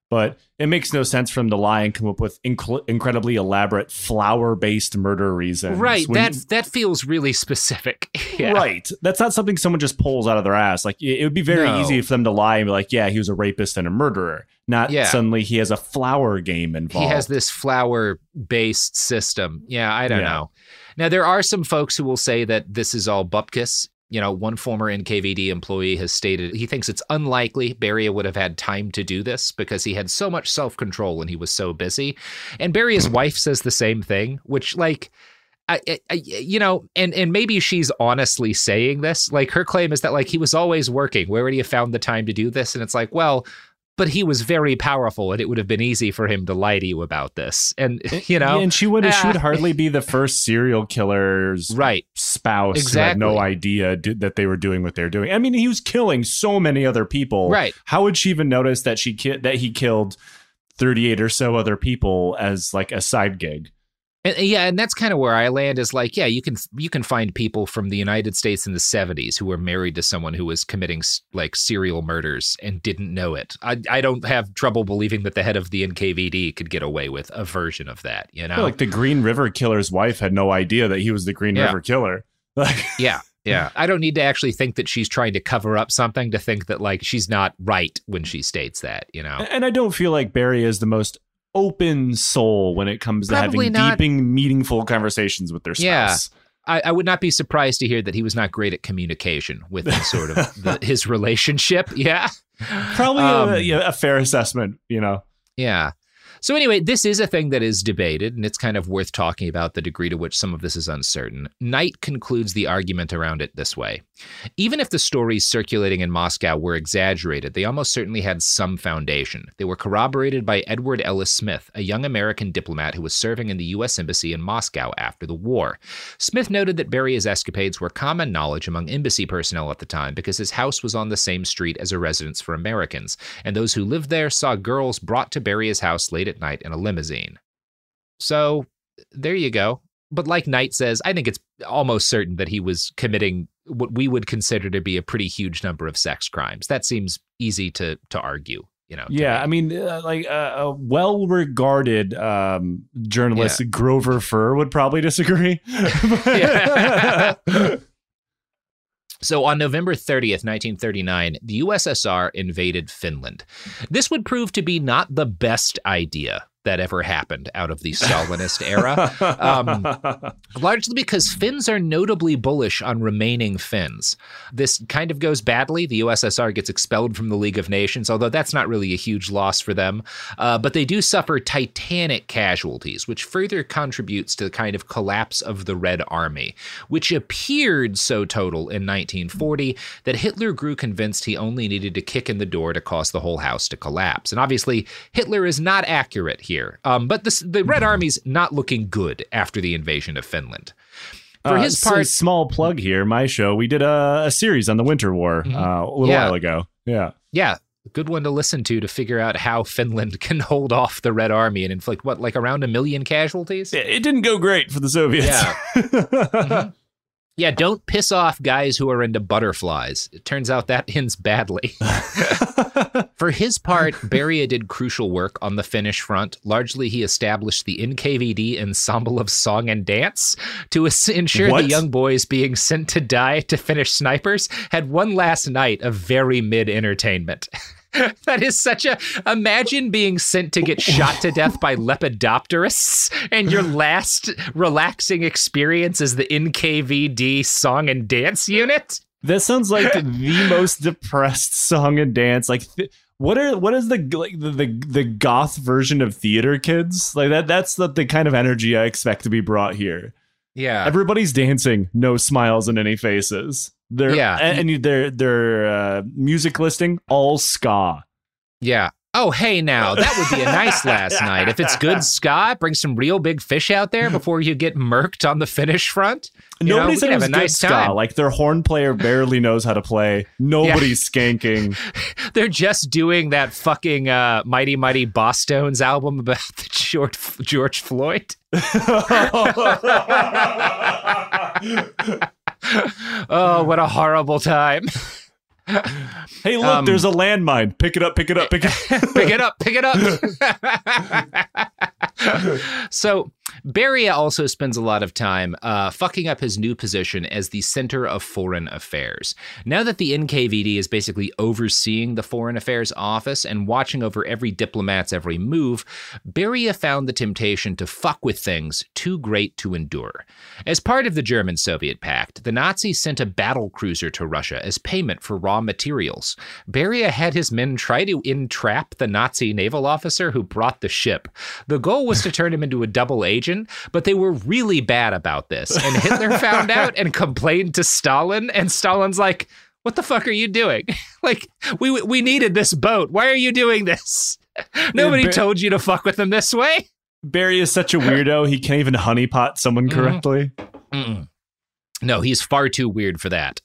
Speaker 9: But it makes no sense for him to lie and come up with inc- incredibly elaborate flower-based murder reasons.
Speaker 8: Right.
Speaker 9: When,
Speaker 8: that that feels really specific. Yeah.
Speaker 9: Right. That's not something someone just pulls out of their ass. Like, it would be very
Speaker 8: No.
Speaker 9: easy for them to lie and be like, yeah, he was a rapist and a murderer. Not
Speaker 8: Yeah.
Speaker 9: suddenly he has a flower game involved.
Speaker 8: He has this flower-based system. Yeah, I don't
Speaker 9: Yeah.
Speaker 8: know. Now, there are some folks who will say that this is all bupkis. You know, one former N K V D employee has stated he thinks it's unlikely Beria would have had time to do this because he had so much self-control and he was so busy. And Beria's wife says the same thing, which, like, I, I, you know, and, and maybe she's honestly saying this. Like, her claim is that, like, he was always working. Where would he have found the time to do this? And it's like, well, but he was very powerful and it would have been easy for him to lie to you about this. And, you know,
Speaker 9: Yeah, and she would
Speaker 8: ah.
Speaker 9: she would hardly be the first serial killer's
Speaker 8: right.
Speaker 9: spouse
Speaker 8: Exactly.
Speaker 9: who had no idea d- that they were doing what they're doing. I mean, he was killing so many other people.
Speaker 8: Right.
Speaker 9: How would she even notice that she ki- that he killed thirty-eight or so other people as like a side gig?
Speaker 8: And, yeah, and that's kind of where I land is like, yeah, you can you can find people from the United States in the seventies who were married to someone who was committing like serial murders and didn't know it. I I don't have trouble believing that the head of the N K V D could get away with a version of that, you know?
Speaker 9: Yeah, like the Green River Killer's wife had no idea that he was the Green
Speaker 8: Yeah.
Speaker 9: River Killer. Like,
Speaker 8: yeah, yeah. I don't need to actually think that she's trying to cover up something to think that like she's not right when she states that, you know?
Speaker 9: and I don't feel like Barry is the most open soul when it comes to
Speaker 8: Probably
Speaker 9: having
Speaker 8: not.
Speaker 9: deeping, meaningful conversations with their spouse.
Speaker 8: Yeah. I, I would not be surprised to hear that he was not great at communication with sort of the, his relationship. Yeah.
Speaker 9: Probably
Speaker 8: Um,
Speaker 9: a, yeah, a fair assessment, you know.
Speaker 8: Yeah. So anyway, this is a thing that is debated, and it's kind of worth talking about the degree to which some of this is uncertain. Knight concludes the argument around it this way. Even if the stories circulating in Moscow were exaggerated, they almost certainly had some foundation. They were corroborated by Edward Ellis Smith, a young American diplomat who was serving in the U S Embassy in Moscow after the war. Smith noted that Beria's escapades were common knowledge among embassy personnel at the time because his house was on the same street as a residence for Americans, and those who lived there saw girls brought to Beria's house late at night in a limousine. So there you go. But like Knight says, I think it's almost certain that he was committing what we would consider to be a pretty huge number of sex crimes. That seems easy to to argue, you know.
Speaker 9: Yeah, I mean, uh, like uh, a well-regarded um, journalist,
Speaker 8: Yeah.
Speaker 9: Grover Furr, would probably disagree.
Speaker 8: Yeah. So on November thirtieth, nineteen thirty-nine, the U S S R invaded Finland. This would prove to be not the best idea that ever happened out of the Stalinist era, um, largely because Finns are notably bullish on remaining Finns. This kind of goes badly. The U S S R gets expelled from the League of Nations, although that's not really a huge loss for them. Uh, but they do suffer titanic casualties, which further contributes to the kind of collapse of the Red Army, which appeared so total in nineteen forty that Hitler grew convinced he only needed to kick in the door to cause the whole house to collapse. And obviously, Hitler is not accurate here. Um, but this, the Red Army's not looking good after the invasion of Finland. For
Speaker 9: Uh,
Speaker 8: his
Speaker 9: so
Speaker 8: part,
Speaker 9: small plug here, my show, we did a, a series on the Winter War
Speaker 8: Mhm.
Speaker 9: uh, a little
Speaker 8: Yeah.
Speaker 9: while ago. Yeah.
Speaker 8: yeah, good one to listen to to figure out how Finland can hold off the Red Army and inflict, what, like around a million casualties?
Speaker 9: It, it didn't go great for the Soviets.
Speaker 8: Yeah. Mhm. Yeah, don't piss off guys who are into butterflies. It turns out that ends badly. For his part, Beria did crucial work on the Finnish front. Largely, he established the N K V D Ensemble of Song and Dance to as- ensure
Speaker 9: What?
Speaker 8: the young boys being sent to die to Finnish snipers had one last night of very mid-entertainment. That is such a... Imagine being sent to get shot to death by lepidopterists, and your last relaxing experience is the N K V D Song and Dance Unit?
Speaker 9: That sounds like the most depressed song and dance. Like, th- what are what is the like the, the the goth version of Theater Kids? Like that. That's the, the kind of energy I expect to be brought here.
Speaker 8: Yeah.
Speaker 9: Everybody's dancing, no smiles on any faces. They're,
Speaker 8: Yeah.
Speaker 9: and, and their their uh, music listing all ska.
Speaker 8: Yeah. Oh, hey, now, that would be a nice last night. If it's good ska, bring some real big fish out there before you get murked on the Finnish front. You
Speaker 9: Nobody
Speaker 8: know,
Speaker 9: said
Speaker 8: we
Speaker 9: it
Speaker 8: can
Speaker 9: was
Speaker 8: have a
Speaker 9: good
Speaker 8: nice
Speaker 9: ska.
Speaker 8: time.
Speaker 9: Like their horn player barely knows how to play. Nobody's skanking.
Speaker 8: They're just doing that fucking uh, Mighty Mighty Bosstones album about the George, George Floyd. Oh, what a horrible time.
Speaker 9: Hey, look,
Speaker 8: Um,
Speaker 9: there's a landmine. Pick it up, pick it up, pick it up.
Speaker 8: Pick it up, pick it up. So Beria also spends a lot of time uh, fucking up his new position as the center of foreign affairs. Now that the N K V D is basically overseeing the foreign affairs office and watching over every diplomat's every move, Beria found the temptation to fuck with things too great to endure. As part of the German-Soviet pact, the Nazis sent a battle cruiser to Russia as payment for raw materials. Beria had his men try to entrap the Nazi naval officer who brought the ship. The goal was to turn him into a double agent, but they were really bad about this. And Hitler found out and complained to Stalin, and Stalin's like, what the fuck are you doing? Like, we we needed this boat. Why are you doing this? Nobody
Speaker 9: Bar-
Speaker 8: told you to fuck with them this way.
Speaker 9: Barry is such a weirdo, he can't even honeypot someone correctly.
Speaker 8: Mm-mm. No, he's far too weird for that.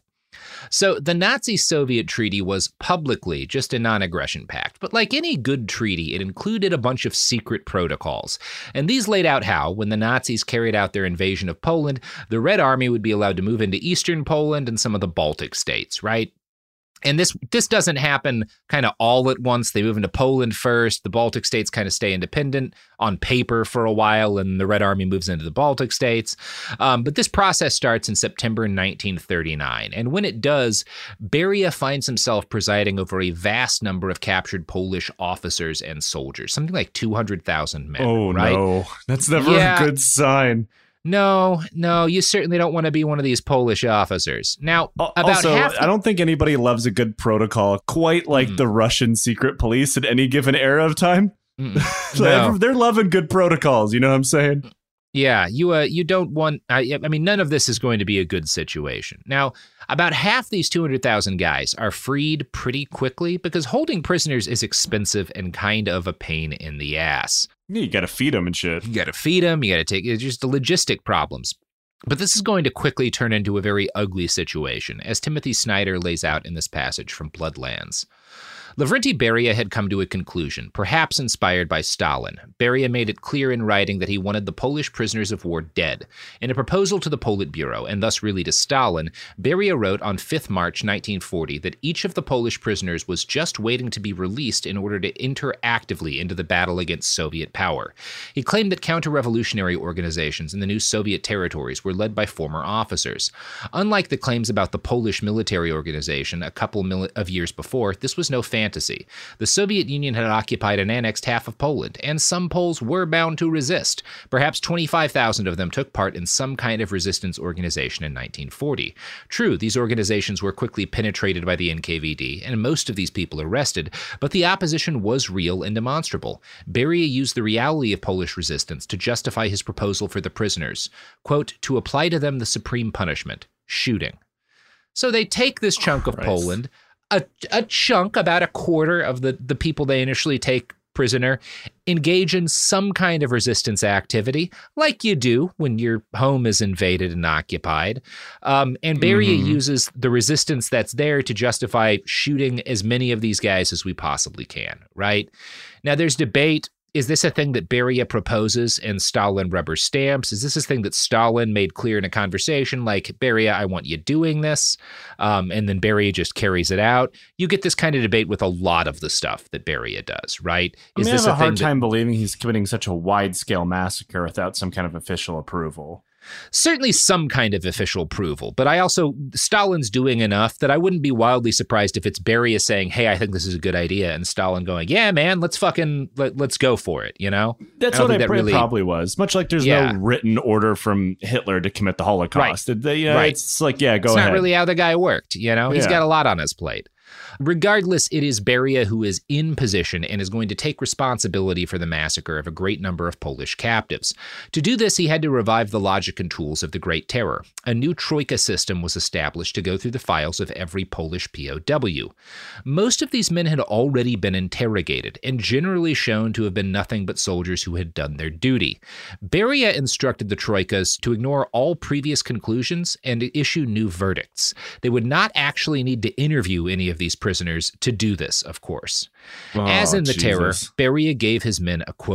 Speaker 8: So the Nazi-Soviet treaty was publicly just a non-aggression pact, but like any good treaty, it included a bunch of secret protocols. And these laid out how, when the Nazis carried out their invasion of Poland, the Red Army would be allowed to move into eastern Poland and some of the Baltic states, right? And this this doesn't happen kind of all at once. They move into Poland first. The Baltic states kind of stay independent on paper for a while, and the Red Army moves into the Baltic states. Um, but this process starts in September nineteen thirty-nine. And when it does, Beria finds himself presiding over a vast number of captured Polish officers and soldiers, something like two hundred thousand men.
Speaker 9: Oh,
Speaker 8: right?
Speaker 9: no. That's never
Speaker 8: Yeah.
Speaker 9: a good sign.
Speaker 8: No, no, you certainly don't want to be one of these Polish officers. Now, about
Speaker 9: also,
Speaker 8: half the-
Speaker 9: I don't think anybody loves a good protocol quite like
Speaker 8: Mm.
Speaker 9: the Russian secret police at any given era of time. So
Speaker 8: No.
Speaker 9: They're loving good protocols, you know what I'm saying?
Speaker 8: Yeah, you uh, you don't want. I, I mean, none of this is going to be a good situation. Now, about half these two hundred thousand guys are freed pretty quickly because holding prisoners is expensive and kind of a pain in the ass.
Speaker 9: Yeah, you got to feed them and shit.
Speaker 8: You got to feed them. You got to take. It's just the logistic problems. But this is going to quickly turn into a very ugly situation, as Timothy Snyder lays out in this passage from Bloodlands. Lavrenti Beria had come to a conclusion, perhaps inspired by Stalin. Beria made it clear in writing that he wanted the Polish prisoners of war dead. In a proposal to the Politburo, and thus really to Stalin, Beria wrote on fifth of March nineteen forty that each of the Polish prisoners was just waiting to be released in order to enter actively into the battle against Soviet power. He claimed that counter-revolutionary organizations in the new Soviet territories were led by former officers. Unlike the claims about the Polish military organization a couple mil- of years before, this was no fantasy. The Soviet Union had occupied and annexed half of Poland, and some Poles were bound to resist. Perhaps twenty-five thousand of them took part in some kind of resistance organization in nineteen forty. True, these organizations were quickly penetrated by the N K V D, and most of these people arrested, but the opposition was real and demonstrable. Beria used the reality of Polish resistance to justify his proposal for the prisoners, quote, to apply to them the supreme punishment, shooting. So they take this chunk of
Speaker 9: Christ.
Speaker 8: Poland, A, a chunk, about a quarter of the, the people they initially take prisoner, engage in some kind of resistance activity, like you do when your home is invaded and occupied. Um, and Beria
Speaker 9: Mhm.
Speaker 8: uses the resistance that's there to justify shooting as many of these guys as we possibly can, right? Now, there's debate. Is this a thing that Beria proposes and Stalin rubber stamps? Is this a thing that Stalin made clear in a conversation like, Beria, I want you doing this, um, and then Beria just carries it out? You get this kind of debate with a lot of the stuff that Beria does, right?
Speaker 9: I
Speaker 8: Is
Speaker 9: mean,
Speaker 8: this
Speaker 9: I have a
Speaker 8: thing
Speaker 9: hard
Speaker 8: that-
Speaker 9: time believing he's committing such a wide-scale massacre without some kind of official approval.
Speaker 8: Certainly some kind of official approval, but I also, Stalin's doing enough that I wouldn't be wildly surprised if it's Beria saying, hey, I think this is a good idea, and Stalin going, yeah, man, let's fucking, let, let's go for it, you know?
Speaker 9: That's
Speaker 8: don't
Speaker 9: what I
Speaker 8: think that
Speaker 9: pr-
Speaker 8: really-
Speaker 9: probably was. Much like there's
Speaker 8: Yeah.
Speaker 9: no written order from Hitler to commit the Holocaust.
Speaker 8: Right.
Speaker 9: They- you know,
Speaker 8: Right.
Speaker 9: It's like, yeah, go
Speaker 8: it's
Speaker 9: ahead.
Speaker 8: not really how the guy worked, you know? He's
Speaker 9: Yeah.
Speaker 8: got a lot on his plate. Regardless, it is Beria who is in position and is going to take responsibility for the massacre of a great number of Polish captives. To do this, he had to revive the logic and tools of the Great Terror. A new troika system was established to go through the files of every Polish P O W. Most of these men had already been interrogated and generally shown to have been nothing but soldiers who had done their duty. Beria instructed the troikas to ignore all previous conclusions and to issue new verdicts. They would not actually need to interview any of these prisoners to do this, of course.
Speaker 9: Oh,
Speaker 8: As in the
Speaker 9: Jesus.
Speaker 8: Terror, Beria gave his men a quota.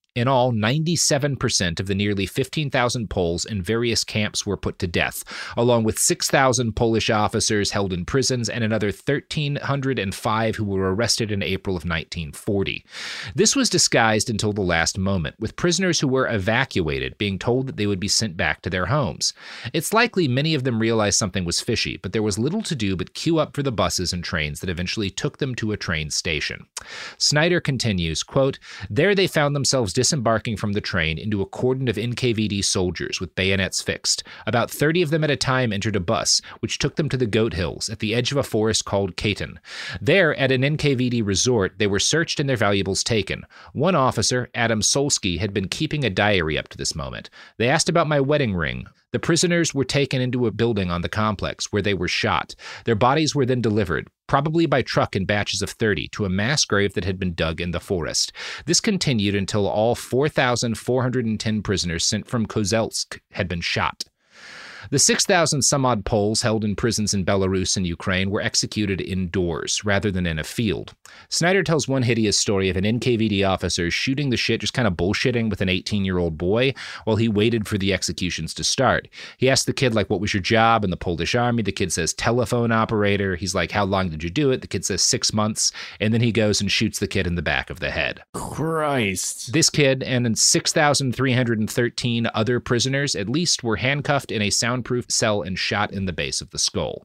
Speaker 8: In all, ninety-seven percent of the nearly fifteen thousand Poles in various camps were put to death, along with six thousand Polish officers held in prisons and another one thousand three hundred five who were arrested in April of nineteen forty. This was disguised until the last moment, with prisoners who were evacuated being told that they would be sent back to their homes. It's likely many of them realized something was fishy, but there was little to do but queue up for the buses and trains that eventually took them to a train station. Snyder continues, quote, "There they found themselves disembarking from the train into a cordon of N K V D soldiers with bayonets fixed. About thirty of them at a time entered a bus, which took them to the Goat Hills at the edge of a forest called Caton. There, at an N K V D resort, they were searched and their valuables taken. One officer, Adam Solsky, had been keeping a diary up to this moment. They asked about my wedding ring. The prisoners were taken into a building on the complex where they were shot. Their bodies were then delivered, probably by truck in batches of thirty, to a mass grave that had been dug in the forest. This continued until all four thousand four hundred ten prisoners sent from Kozelsk had been shot. The six thousand some odd Poles held in prisons in Belarus and Ukraine were executed indoors rather than in a field. Snyder tells one hideous story of an N K V D officer shooting the shit, just kind of bullshitting with an eighteen-year-old boy while he waited for the executions to start. He asked the kid, like, what was your job in the Polish army? The kid says, telephone operator. He's like, how long did you do it? The kid says, six months. And then he goes and shoots the kid in the back of the head.
Speaker 9: Christ.
Speaker 8: This kid and six thousand three hundred thirteen other prisoners at least were handcuffed in a soundproof cell and shot in the base of the skull.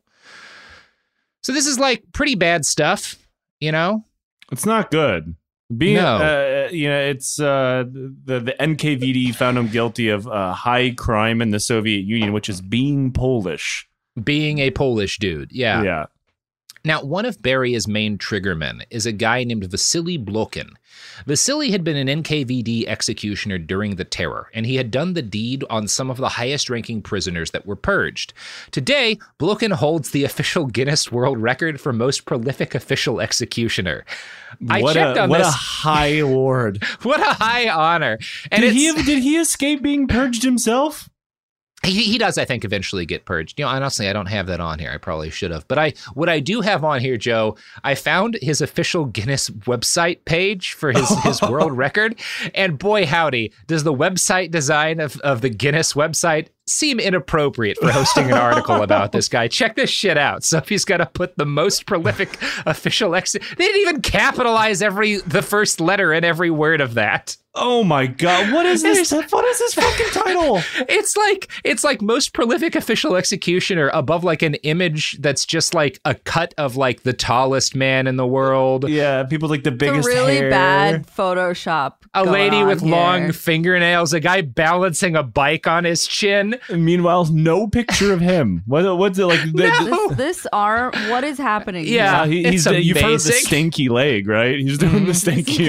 Speaker 8: So this is like pretty bad stuff, you know?
Speaker 9: It's not good. Being,
Speaker 8: no.
Speaker 9: uh, you know, it's uh, the, the N K V D found him guilty of uh, high crime in the Soviet Union, which is being Polish.
Speaker 8: Being a Polish dude, yeah.
Speaker 9: Yeah.
Speaker 8: Now, one of Beria's main triggermen is a guy named Vasily Blokhin. Vasily had been an N K V D executioner during the Terror, and he had done the deed on some of the highest-ranking prisoners that were purged. Today, Blokhin holds the official Guinness World Record for most prolific official executioner. I
Speaker 9: what
Speaker 8: checked
Speaker 9: a,
Speaker 8: on
Speaker 9: what
Speaker 8: this.
Speaker 9: What a high award.
Speaker 8: What a high honor. And
Speaker 9: did, he, did he escape being purged himself?
Speaker 8: He, he does, I think, eventually get purged. You know, honestly, I don't have that on here. I probably should have. But I, what I do have on here, Joe, I found his official Guinness website page for his, his world record. And boy, howdy, does the website design of, of the Guinness website seem inappropriate for hosting an article about this guy. Check this shit out. So if he's got to put the most prolific official ex, they didn't even capitalize every the first letter in every word of that.
Speaker 9: Oh my God! What is this? What is this fucking title?
Speaker 8: It's like it's like most prolific official executioner above like an image that's just like a cut of like the tallest man in the world.
Speaker 9: Yeah, people like the biggest
Speaker 12: it's a really
Speaker 9: hair.
Speaker 12: bad Photoshop.
Speaker 8: A lady with
Speaker 12: here.
Speaker 8: long fingernails. A guy balancing a bike on his chin.
Speaker 9: Meanwhile, no picture of him. What? What's it like? The,
Speaker 8: no.
Speaker 12: This, this arm. What is happening?
Speaker 8: Yeah,
Speaker 9: he,
Speaker 8: he's
Speaker 9: he's. You've heard of the
Speaker 8: amazing.
Speaker 9: stinky leg, right? He's doing the stinky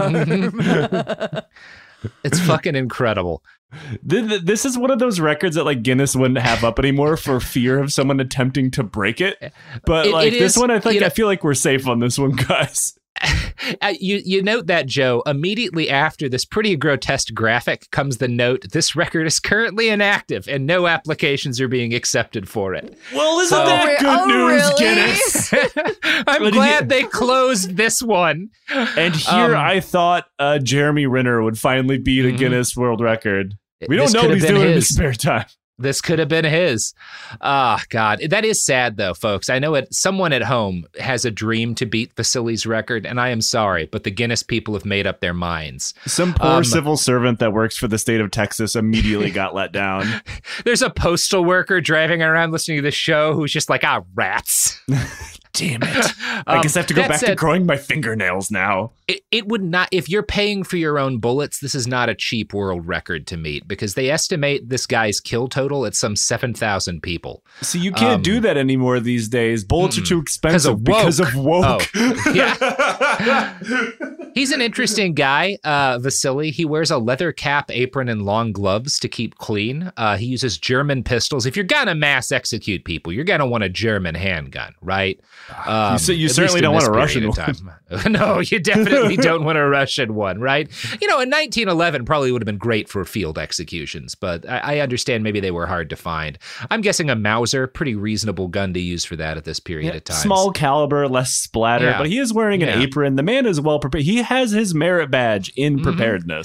Speaker 9: arm.
Speaker 8: It's fucking incredible.
Speaker 9: This is one of those records that like Guinness wouldn't have up anymore for fear of someone attempting to break it. But
Speaker 8: It-
Speaker 9: like
Speaker 8: it
Speaker 9: this
Speaker 8: is-
Speaker 9: one, I think
Speaker 8: you know-
Speaker 9: I feel like we're safe on this one, guys.
Speaker 8: Uh, you you note that, Joe, immediately after this pretty grotesque graphic comes the note, this record is currently inactive and no applications are being accepted for it.
Speaker 9: Well, isn't
Speaker 8: So-
Speaker 9: that good
Speaker 12: Oh,
Speaker 9: news,
Speaker 12: really?
Speaker 9: Guinness?
Speaker 8: I'm
Speaker 9: But
Speaker 8: glad
Speaker 9: he-
Speaker 8: they closed this one.
Speaker 9: And here
Speaker 8: Um,
Speaker 9: I thought uh, Jeremy Renner would finally beat a
Speaker 8: Mhm.
Speaker 9: Guinness World Record. We don't
Speaker 8: This
Speaker 9: know
Speaker 8: could
Speaker 9: what
Speaker 8: have
Speaker 9: he's
Speaker 8: been
Speaker 9: doing in his
Speaker 8: his.
Speaker 9: spare time.
Speaker 8: This could have been his. Ah, God. That is sad, though, folks. I know it. Someone at home has a dream to beat Vasily's record, and I am sorry, but the Guinness people have made up their minds.
Speaker 9: Some poor
Speaker 8: Um,
Speaker 9: civil servant that works for the state of Texas immediately got let down.
Speaker 8: There's a postal worker driving around listening to this show who's just like, ah, rats.
Speaker 9: Damn it. I
Speaker 8: Um,
Speaker 9: guess I have to go
Speaker 8: that
Speaker 9: back to
Speaker 8: said-
Speaker 9: growing my fingernails now.
Speaker 8: It, it would not, if you're paying for your own bullets, this is not a cheap world record to meet because they estimate this guy's kill total at some seven thousand people.
Speaker 9: See, you can't
Speaker 8: Um,
Speaker 9: do that anymore these days. Bullets are too expensive
Speaker 8: Because of
Speaker 9: because
Speaker 8: woke.
Speaker 9: of woke.
Speaker 8: Oh, yeah. He's an interesting guy, uh, Vasily. He wears a leather cap, apron, and long gloves to keep clean. Uh, he uses German pistols. If you're going to mass execute people, you're going to want a German handgun, right? Um,
Speaker 9: You s- you
Speaker 8: at
Speaker 9: certainly
Speaker 8: least in
Speaker 9: don't want
Speaker 8: this
Speaker 9: a Russian
Speaker 8: period of time. No, you definitely don't want a Russian one, right? You know, in nineteen eleven probably would have been great for field executions, but I, I understand maybe they were hard to find. I'm guessing a Mauser, pretty reasonable gun to use for that at this period
Speaker 9: Yeah,
Speaker 8: of time.
Speaker 9: small caliber, less splatter,
Speaker 8: Yeah.
Speaker 9: but he is wearing an
Speaker 8: Yeah.
Speaker 9: apron. The man is well prepared. He has his merit badge in
Speaker 8: Mhm.
Speaker 9: preparedness.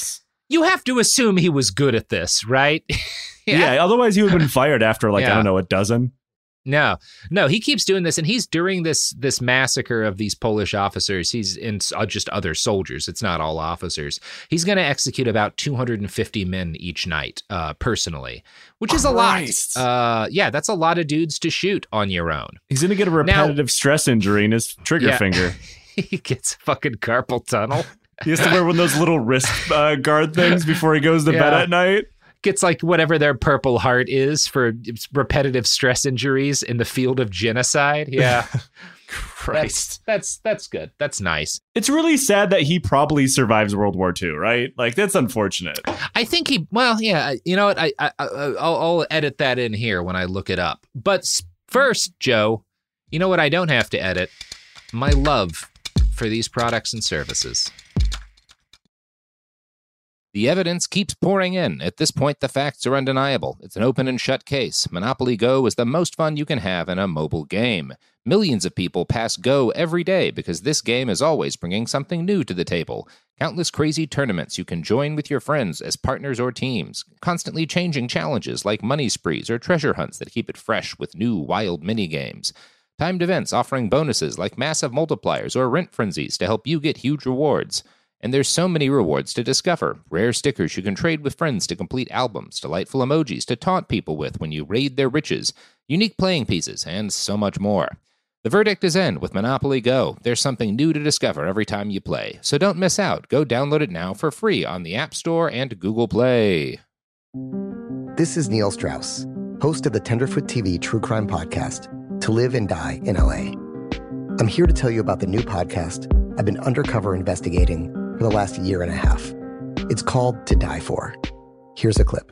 Speaker 8: you have to assume he was good at this, right?
Speaker 9: yeah. yeah. Otherwise, he would have been fired after like, yeah. I don't know, a dozen.
Speaker 8: No, no, he keeps doing this, and he's during this this massacre of these Polish officers. He's in uh, just other soldiers. It's not all officers. He's going to execute about two hundred fifty men each night, uh, personally, which is Christ. a lot. Uh, yeah, that's a lot of dudes to shoot on your own.
Speaker 9: He's going to get a repetitive now, stress injury in his trigger yeah. finger.
Speaker 8: He gets fucking carpal tunnel.
Speaker 9: He has to wear one of those little wrist uh, guard things before he goes to yeah. bed at night.
Speaker 8: Gets like whatever their Purple Heart is for repetitive stress injuries in the field of genocide. Yeah.
Speaker 9: Christ.
Speaker 8: That's, that's that's good. That's nice.
Speaker 9: It's really sad that he probably survives World War Two, right? Like, that's unfortunate.
Speaker 8: I think he, well, yeah, you know what? I, I, I'll, I'll edit that in here when I look it up. But first, Joe, you know what I don't have to edit? My love for these products and services. The evidence keeps pouring in. At this point, the facts are undeniable. It's an open and shut case. Monopoly Go is the most fun you can have in a mobile game. Millions of people pass Go every day because this game is always bringing something new to the table. Countless crazy tournaments you can join with your friends as partners or teams. Constantly changing challenges like money sprees or treasure hunts that keep it fresh with new wild mini-games. Timed events offering bonuses like massive multipliers or rent frenzies to help you get huge rewards. And there's so many rewards to discover. Rare stickers you can trade with friends to complete albums, delightful emojis to taunt people with when you raid their riches, unique playing pieces, and so much more. The verdict is in with Monopoly Go. There's something new to discover every time you play. So don't miss out. Go download it now for free on the App Store and Google Play.
Speaker 1: This is Neil Strauss, host of the Tenderfoot T V true crime podcast, To Live and Die in L A. I'm here to tell you about the new podcast I've been undercover investigating for the last year and a half. It's called To Die For. Here's a clip.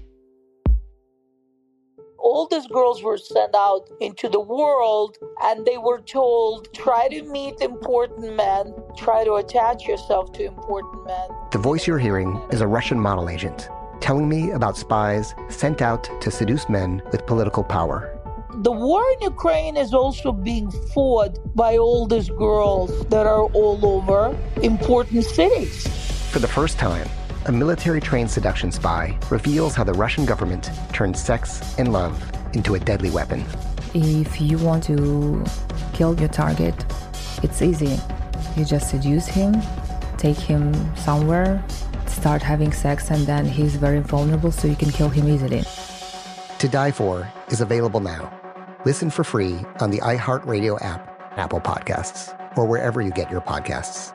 Speaker 10: All these girls were sent out into the world and they were told, try to meet important men, try to attach yourself to important men.
Speaker 1: The voice you're hearing is a Russian model agent telling me about spies sent out to seduce men with political power.
Speaker 10: The war in Ukraine is also being fought by all these girls that are all over important cities.
Speaker 1: For the first time, a military-trained seduction spy reveals how the Russian government turned sex and love into a deadly weapon.
Speaker 11: If you want to kill your target, it's easy. You just seduce him, take him somewhere, start having sex, and then he's very vulnerable, so you can kill him easily.
Speaker 1: To Die For is available now. Listen for free on the iHeartRadio app, Apple Podcasts, or wherever you get your podcasts.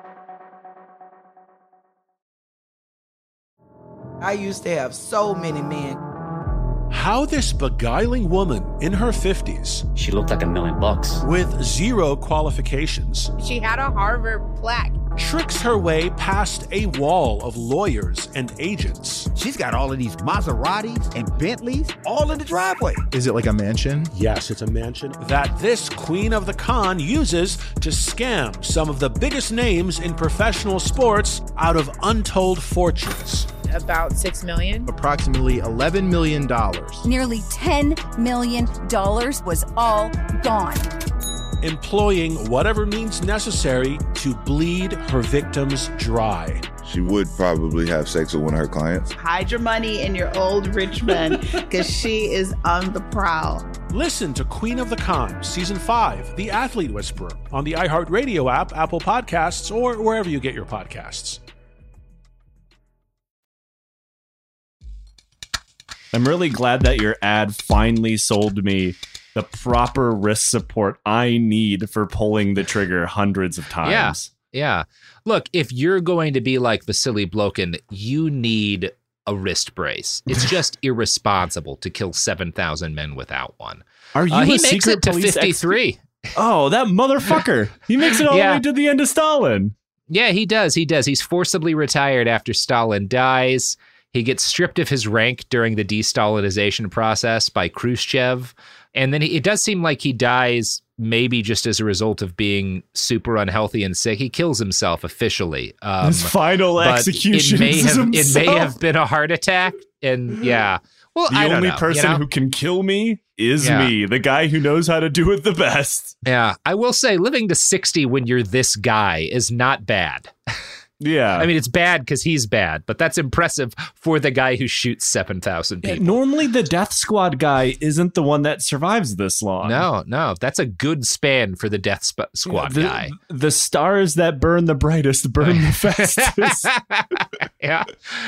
Speaker 6: I used to have so many men.
Speaker 13: How this beguiling woman in her fifties,
Speaker 14: she looked like a million bucks,
Speaker 13: with zero qualifications,
Speaker 15: she had a Harvard plaque,
Speaker 13: tricks her way past a wall of lawyers and agents.
Speaker 16: She's got all of these Maseratis and Bentleys all in the driveway.
Speaker 17: Is it like a mansion?
Speaker 13: Yes, it's a mansion that this queen of the con uses to scam some of the biggest names in professional sports out of untold fortunes.
Speaker 15: About six million dollars.
Speaker 17: Approximately eleven million dollars.
Speaker 18: Nearly ten million dollars was all gone.
Speaker 13: Employing whatever means necessary to bleed her victims dry.
Speaker 19: She would probably have sex with one of her clients.
Speaker 20: Hide your money in your old rich man, because she is on the prowl.
Speaker 13: Listen to Queen of the Con, Season five, The Athlete Whisperer, on the iHeartRadio app, Apple Podcasts, or wherever you get your podcasts.
Speaker 9: I'm really glad that your ad finally sold me the proper wrist support I need for pulling the trigger hundreds of times.
Speaker 8: Yeah, yeah. Look, if you're going to be like Vasily Blokin, you need a wrist brace. It's just irresponsible to kill seven thousand men without one.
Speaker 9: Are you
Speaker 8: uh,
Speaker 9: a
Speaker 8: he
Speaker 9: secret
Speaker 8: makes it to
Speaker 9: police
Speaker 8: fifty-three.
Speaker 9: Ex- oh, that motherfucker. He makes it all
Speaker 8: yeah.
Speaker 9: the way to the end of Stalin.
Speaker 8: Yeah, he does. He does. He's forcibly retired after Stalin dies. He gets stripped of his rank during the de-Stalinization process by Khrushchev. And then he, it does seem like he dies maybe just as a result of being super unhealthy and sick. He kills himself officially. Um,
Speaker 9: his final execution
Speaker 8: it may have
Speaker 9: himself.
Speaker 8: It may have been a heart attack. And yeah. Well,
Speaker 9: the
Speaker 8: I don't
Speaker 9: only
Speaker 8: know,
Speaker 9: person
Speaker 8: you know?
Speaker 9: who can kill me is
Speaker 8: Yeah.
Speaker 9: me, the guy who knows how to do it the best.
Speaker 8: Yeah. I will say living to sixty when you're this guy is not bad.
Speaker 9: Yeah.
Speaker 8: I mean, it's bad because he's bad, but that's impressive for the guy who shoots seven thousand people.
Speaker 9: Yeah, normally the Death Squad guy isn't the one that survives this long.
Speaker 8: No, no. That's a good span for the Death Sp- Squad
Speaker 9: the,
Speaker 8: guy.
Speaker 9: The stars that burn the brightest burn the fastest.
Speaker 8: Yeah.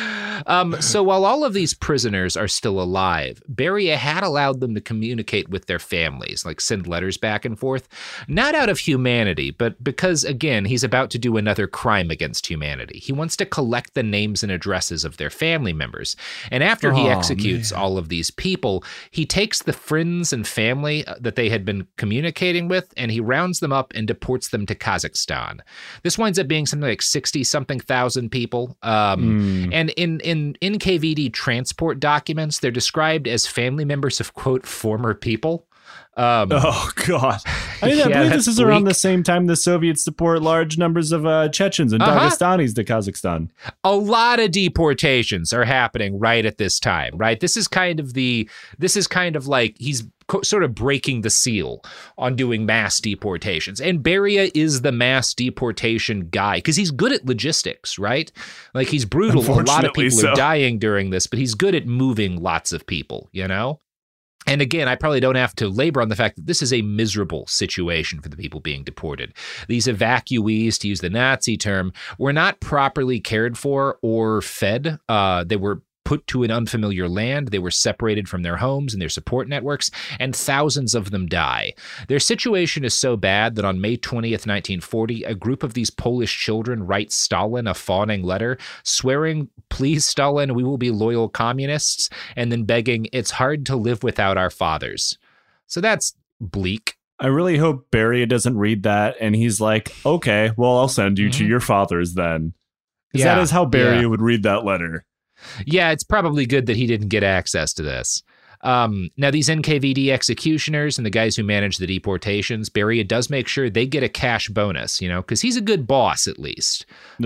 Speaker 8: Um, so while all of these prisoners are still alive, Beria had allowed them to communicate with their families, like send letters back and forth, not out of humanity, but because, again, he's about to do another crime against humanity. Humanity. He wants to collect the names and addresses of their family members. And after he
Speaker 9: Oh,
Speaker 8: executes
Speaker 9: man.
Speaker 8: all of these people, he takes the friends and family that they had been communicating with, and he rounds them up and deports them to Kazakhstan. This winds up being something like sixty-something thousand people. Um,
Speaker 9: Mm.
Speaker 8: And in, in N K V D transport documents, they're described as family members of, quote, former people. Um,
Speaker 9: Oh, God. I, mean, I
Speaker 8: Yeah,
Speaker 9: believe
Speaker 8: that's
Speaker 9: this is around
Speaker 8: bleak.
Speaker 9: the same time the Soviets deport large numbers of uh, Chechens and
Speaker 8: Uh-huh.
Speaker 9: Dagestanis to Kazakhstan.
Speaker 8: A lot of deportations are happening right at this time, right? This is kind of the, this is kind of like he's co- sort of breaking the seal on doing mass deportations. And Beria is the mass deportation guy because he's good at logistics, right? Like he's brutal. A lot of
Speaker 9: Unfortunately
Speaker 8: people
Speaker 9: so.
Speaker 8: are dying during this, but he's good at moving lots of people, you know? And again, I probably don't have to labor on the fact that this is a miserable situation for the people being deported. These evacuees, to use the Nazi term, were not properly cared for or fed. Uh, they were put to an unfamiliar land. They were separated from their homes and their support networks, and thousands of them die. Their situation is so bad that on May twentieth, nineteen forty, a group of these Polish children write Stalin a fawning letter, swearing, "Please, Stalin, we will be loyal communists," and then begging, "It's hard to live without our fathers." So that's bleak.
Speaker 9: I really hope Beria doesn't read that and he's like, okay, well, I'll send you to
Speaker 8: Mhm.
Speaker 9: your fathers then. Because
Speaker 8: Yeah,
Speaker 9: that is how Beria
Speaker 8: yeah.
Speaker 9: would read that letter.
Speaker 8: Yeah, it's probably good that he didn't get access to this. Um, now, these N K V D executioners and the guys who manage the deportations, Beria does make sure they get a cash bonus, you know, because he's a good boss, at least.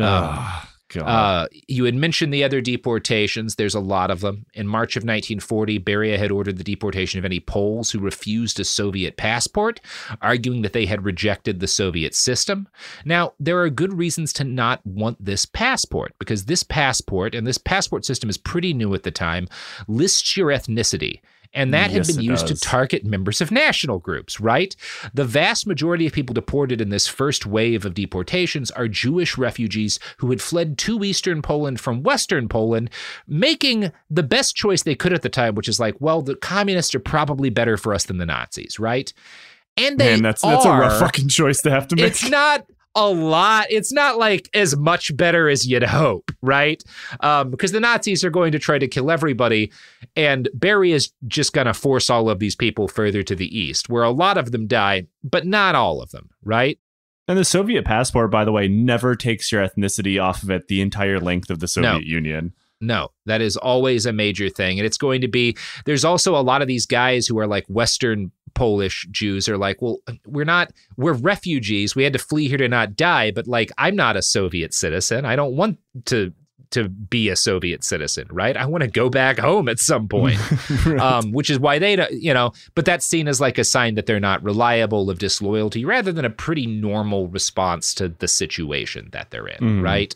Speaker 9: Oh, God.
Speaker 8: Uh, you had mentioned the other deportations. There's a lot of them. In March of nineteen forty, Beria had ordered the deportation of any Poles who refused a Soviet passport, arguing that they had rejected the Soviet system. Now, there are good reasons to not want this passport, because this passport, and this passport system is pretty new at the time, lists your ethnicity. And that
Speaker 9: Yes,
Speaker 8: had been
Speaker 9: it
Speaker 8: used
Speaker 9: does.
Speaker 8: to target members of national groups, right? The vast majority of people deported in this first wave of deportations are Jewish refugees who had fled to Eastern Poland from Western Poland, making the best choice they could at the time, which is like, well, the communists are probably better for us than the Nazis, right? And they
Speaker 9: Man, that's that's a rough
Speaker 8: are.
Speaker 9: fucking choice to have to make.
Speaker 8: It's not a lot. It's not like as much better as you'd hope, right? Um, because the Nazis are going to try to kill everybody, and Beria is just going to force all of these people further to the east, where a lot of them die, but not all of them, right?
Speaker 9: And the Soviet passport, by the way, never takes your ethnicity off of it the entire length of the Soviet
Speaker 8: No.
Speaker 9: Union.
Speaker 8: No, that is always a major thing. And it's going to be, there's also a lot of these guys who are like Western Polish Jews are like, well, we're not, we're refugees. We had to flee here to not die. But like, I'm not a Soviet citizen. I don't want to to be a Soviet citizen, right? I want to go back home at some point,
Speaker 9: Right.
Speaker 8: um, which is why they, don't- you know, but that's seen as like a sign that they're not reliable, of disloyalty, rather than a pretty normal response to the situation that they're in,
Speaker 9: Mhm.
Speaker 8: right?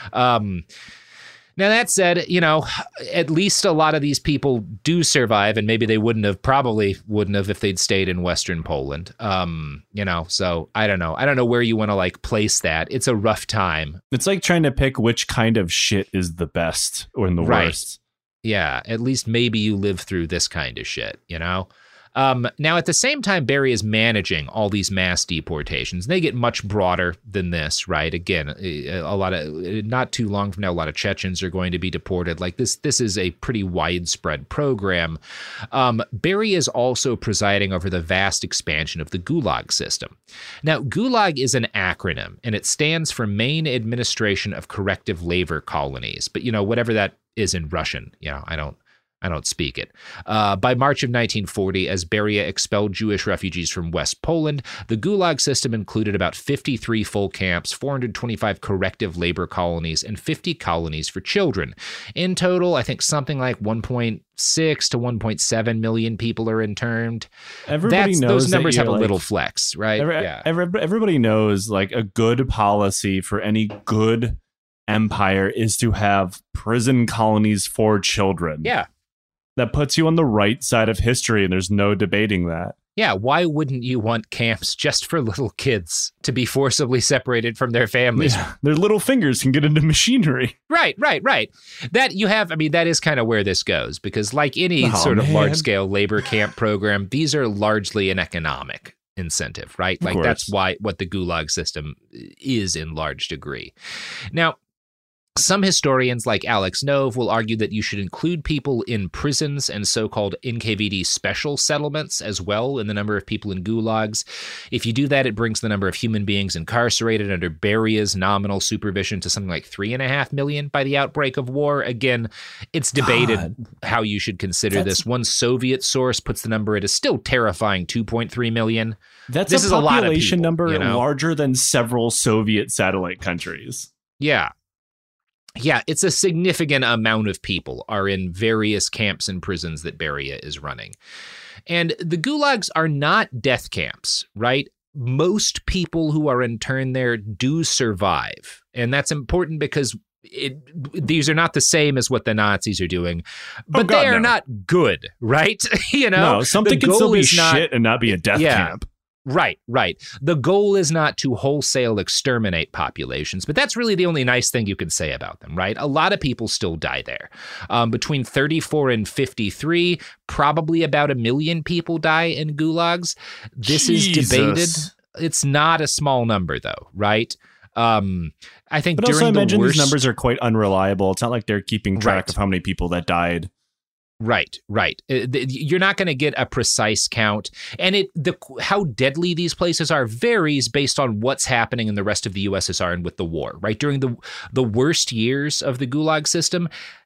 Speaker 8: Um, now, that said, you know, at least a lot of these people do survive, and maybe they wouldn't have, probably wouldn't have if they'd stayed in Western Poland. Um, you know, so I don't know. I don't know where you want to like place that. It's a rough time.
Speaker 9: It's like trying to pick which kind of shit is the best or the
Speaker 8: Right.
Speaker 9: worst.
Speaker 8: Yeah, at least maybe you live through this kind of shit, you know? Um, now, at the same time, Beria is managing all these mass deportations. They get much broader than this, right? Again, a a lot of, not too long from now, a lot of Chechens are going to be deported. Like this, this is a pretty widespread program. Um, Beria is also presiding over the vast expansion of the Gulag system. Now, Gulag is an acronym, and it stands for Main Administration of Corrective Labor Colonies. But, you know, whatever that is in Russian, you know, I don't, I don't speak it. Uh, by March of nineteen forty, as Beria expelled Jewish refugees from West Poland, the Gulag system included about fifty-three full camps, four hundred twenty-five corrective labor colonies, and fifty colonies for children. In total, I think something like one point six to one point seven million people are interned.
Speaker 9: Everybody
Speaker 8: That's,
Speaker 9: knows
Speaker 8: those
Speaker 9: that
Speaker 8: numbers have
Speaker 9: you're,
Speaker 8: a
Speaker 9: like-
Speaker 8: little flex, right?
Speaker 9: Every,
Speaker 8: yeah.
Speaker 9: every, everybody knows like a good policy for any good empire is to have prison colonies for children.
Speaker 8: Yeah.
Speaker 9: That puts you on the right side of history, and there's no debating that.
Speaker 8: Yeah, why wouldn't you want camps just for little kids to be forcibly separated from their families?
Speaker 9: Yeah, their little fingers can get into machinery.
Speaker 8: Right, right, right. That you have, I mean, that is kind of where this goes, because like any
Speaker 9: Oh,
Speaker 8: sort of
Speaker 9: man.
Speaker 8: large-scale labor camp program, these are largely an economic incentive, right?
Speaker 9: Of
Speaker 8: Like
Speaker 9: course.
Speaker 8: that's why what the Gulag system is in large degree. Now, some historians like Alex Nove will argue that you should include people in prisons and so-called N K V D special settlements as well in the number of people in gulags. If you do that, it brings the number of human beings incarcerated under Beria's nominal supervision to something like three and a half million by the outbreak of war. Again, it's debated
Speaker 9: God.
Speaker 8: how you should consider
Speaker 9: That's-
Speaker 8: this. One Soviet source puts the number at a still terrifying two point three million.
Speaker 9: That's
Speaker 8: this
Speaker 9: a
Speaker 8: is a lot of
Speaker 9: population
Speaker 8: people,
Speaker 9: number
Speaker 8: you know?
Speaker 9: larger than several Soviet satellite countries.
Speaker 8: Yeah. Yeah, it's a significant amount of people are in various camps and prisons that Beria is running. And the gulags are not death camps, right? Most people who are interned there do survive. And that's important because it, these are not the same as what the Nazis are doing, but
Speaker 9: Oh, God,
Speaker 8: they are
Speaker 9: no.
Speaker 8: not good, right? you know,
Speaker 9: No, something
Speaker 8: The
Speaker 9: can still
Speaker 8: goal
Speaker 9: be
Speaker 8: is not-
Speaker 9: shit and not be a death
Speaker 8: Yeah.
Speaker 9: camp.
Speaker 8: Right, right. The goal is not to wholesale exterminate populations, but that's really the only nice thing you can say about them, right? A lot of people still die there. Um, between thirty-four and fifty-three, probably about a million people die in gulags. This
Speaker 9: Jesus.
Speaker 8: is debated. It's not a small number, though, right? Um, I think
Speaker 9: But
Speaker 8: during
Speaker 9: also, I
Speaker 8: the
Speaker 9: imagine
Speaker 8: worst...
Speaker 9: these numbers are quite unreliable. It's not like they're keeping track
Speaker 8: Right.
Speaker 9: of how many people that died.
Speaker 8: Right, right. Uh, th- You're not going to get a precise count, and it the how deadly these places are varies based on what's happening in the rest of the U S S R and with the war. Right during the the worst years of the Gulag system,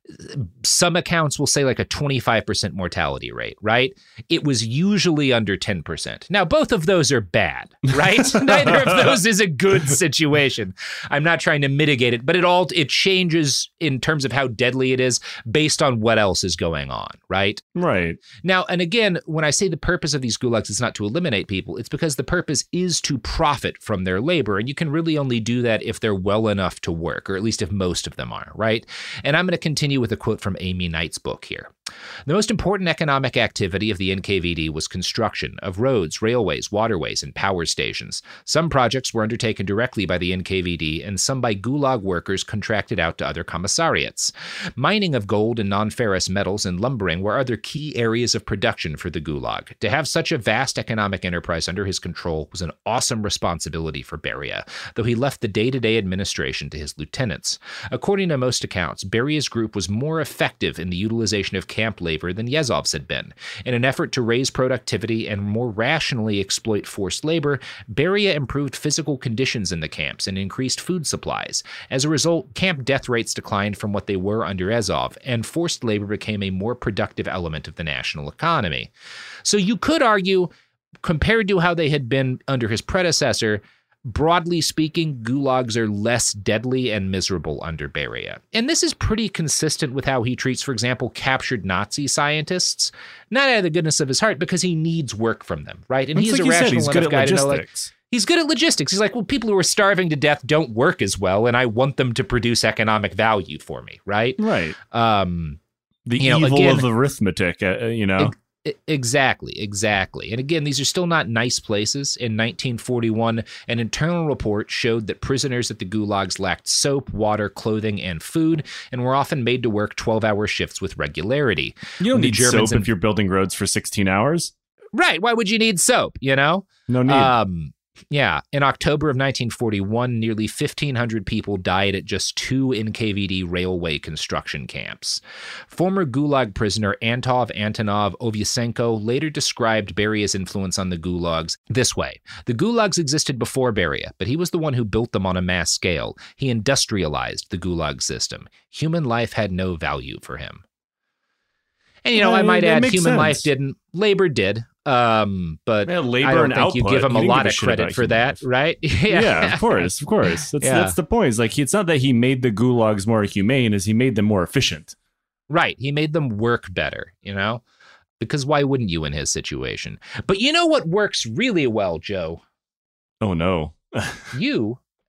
Speaker 8: some accounts will say like a twenty-five percent mortality rate. Right, it was usually under ten percent. Now both of those are bad. Right, neither of those is a good situation. I'm not trying to mitigate it, but it all it changes in terms of how deadly it is based on what else is going on. Right.
Speaker 9: Right.
Speaker 8: Now, and again, when I say the purpose of these gulags is not to eliminate people, it's because the purpose is to profit from their labor. And you can really only do that if they're well enough to work, or at least if most of them are, right? And I'm going to continue with a quote from Amy Knight's book here. The most important economic activity of the N K V D was construction of roads, railways, waterways, and power stations. Some projects were undertaken directly by the N K V D and some by Gulag workers contracted out to other commissariats. Mining of gold and non-ferrous metals and lumbering were other key areas of production for the Gulag. To have such a vast economic enterprise under his control was an awesome responsibility for Beria, though he left the day-to-day administration to his lieutenants. According to most accounts, Beria's group was more effective in the utilization of camp labor than Yezov's had been. In an effort to raise productivity and more rationally exploit forced labor, Beria improved physical conditions in the camps and increased food supplies. As a result, camp death rates declined from what they were under Yezov, and forced labor became a more productive element of the national economy. So you could argue, compared to how they had been under his predecessor, broadly speaking, gulags are less deadly and miserable under Beria. And this is pretty consistent with how he treats, for example, captured Nazi scientists, not out of the goodness of his heart, because he needs work from them, right? And
Speaker 9: It's
Speaker 8: he's
Speaker 9: like
Speaker 8: a
Speaker 9: you said,
Speaker 8: rational
Speaker 9: he's
Speaker 8: enough
Speaker 9: good at
Speaker 8: guy to know, like,
Speaker 9: logistics.
Speaker 8: he's good at logistics. He's like, well, people who are starving to death don't work as well, and I want them to produce economic value for me, right?
Speaker 9: Right.
Speaker 8: Um,
Speaker 9: The
Speaker 8: you know,
Speaker 9: evil
Speaker 8: again-
Speaker 9: of arithmetic, uh, you know?
Speaker 8: E- Exactly, exactly. And again, these are still not nice places. In nineteen forty-one, an internal report showed that prisoners at the gulags lacked soap, water, clothing, and food, and were often made to work twelve-hour shifts with regularity.
Speaker 9: You don't
Speaker 8: When the
Speaker 9: need
Speaker 8: Germans
Speaker 9: soap
Speaker 8: and-
Speaker 9: if you're building roads for sixteen hours.
Speaker 8: Right, why would you need soap, you know?
Speaker 9: No need.
Speaker 8: Um, yeah, in October of nineteen forty-one, nearly fifteen hundred people died at just two N K V D railway construction camps. Former Gulag prisoner Antov Antonov Ovyasenko later described Beria's influence on the gulags this way. The gulags existed before Beria, but he was the one who built them on a mass scale. He industrialized the gulag system. Human life had no value for him. And, you know,
Speaker 9: Well,
Speaker 8: I might
Speaker 9: that
Speaker 8: add,
Speaker 9: makes
Speaker 8: human
Speaker 9: sense.
Speaker 8: life didn't. Labor did. Um, but
Speaker 9: Yeah, labor
Speaker 8: I don't
Speaker 9: and
Speaker 8: think you
Speaker 9: output.
Speaker 8: give him
Speaker 9: He
Speaker 8: a
Speaker 9: didn't
Speaker 8: lot
Speaker 9: give a
Speaker 8: of
Speaker 9: shit
Speaker 8: credit
Speaker 9: about
Speaker 8: for
Speaker 9: human
Speaker 8: that, right?
Speaker 9: Yeah. of course, of course. That's
Speaker 8: Yeah.
Speaker 9: that's the point. It's like, it's not that he made the gulags more humane, as he made them more efficient.
Speaker 8: Right. He made them work better, you know? Because why wouldn't you in his situation? But you know what works really well, Joe?
Speaker 9: Oh, no.
Speaker 8: You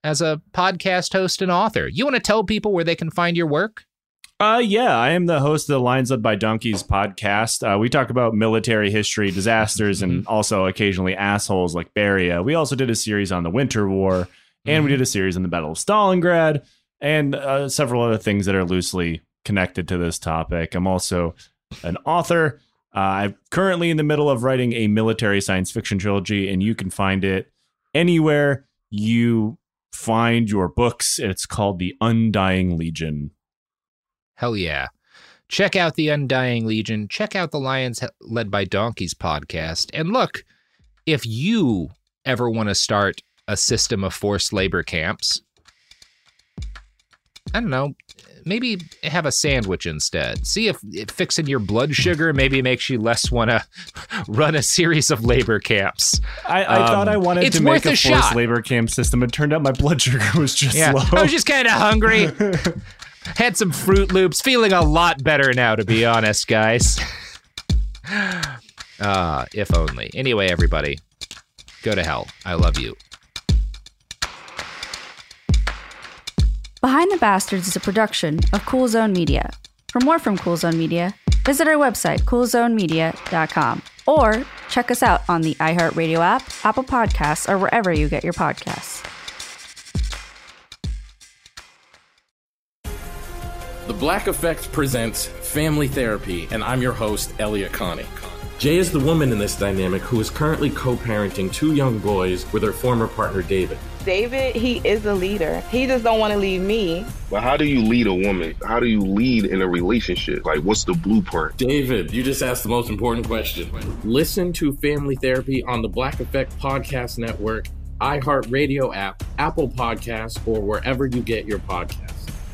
Speaker 8: as a podcast host and author. You want to tell people where they can find your work?
Speaker 9: Uh, yeah, I am the host of the Lions Led by Donkeys podcast. Uh, we talk about military history, disasters, and also occasionally assholes like Beria. We also did a series on the Winter War, and we did a series on the Battle of Stalingrad, and uh, several other things that are loosely connected to this topic. I'm also an author. Uh, I'm currently in the middle of writing a military science fiction trilogy, and you can find it anywhere you find your books. It's called The Undying Legion.
Speaker 8: Hell yeah. Check out The Undying Legion. Check out the Lions Led by Donkeys podcast. And look, if you ever want to start a system of forced labor camps, I don't know, maybe have a sandwich instead. See if, if fixing your blood sugar maybe makes you less want to run a series of labor camps.
Speaker 9: I, I um, thought I wanted to make a, a forced shot. labor camp system. It turned out my blood sugar was just yeah, low.
Speaker 8: I was just kind of hungry. Had some Fruit Loops. Feeling a lot better now, to be honest, guys. Ah, uh, if only. Anyway, everybody, go to hell. I love you.
Speaker 7: Behind the Bastards is a production of Cool Zone Media. For more from Cool Zone Media, visit our website, cool zone media dot com, or check us out on the iHeartRadio app, Apple Podcasts, or wherever you get your podcasts.
Speaker 2: The Black Effect presents Family Therapy, and I'm your host, Elliot Connie. Jay is the woman in this dynamic who is currently co-parenting two young boys with her former partner, David.
Speaker 3: David, he is a leader. He just don't want to leave me.
Speaker 4: But how do you lead a woman? How do you lead in a relationship? Like, what's the blueprint?
Speaker 2: David, you just asked the most important question. Listen to Family Therapy on the Black Effect Podcast Network, iHeartRadio app, Apple Podcasts, or wherever you get your podcasts.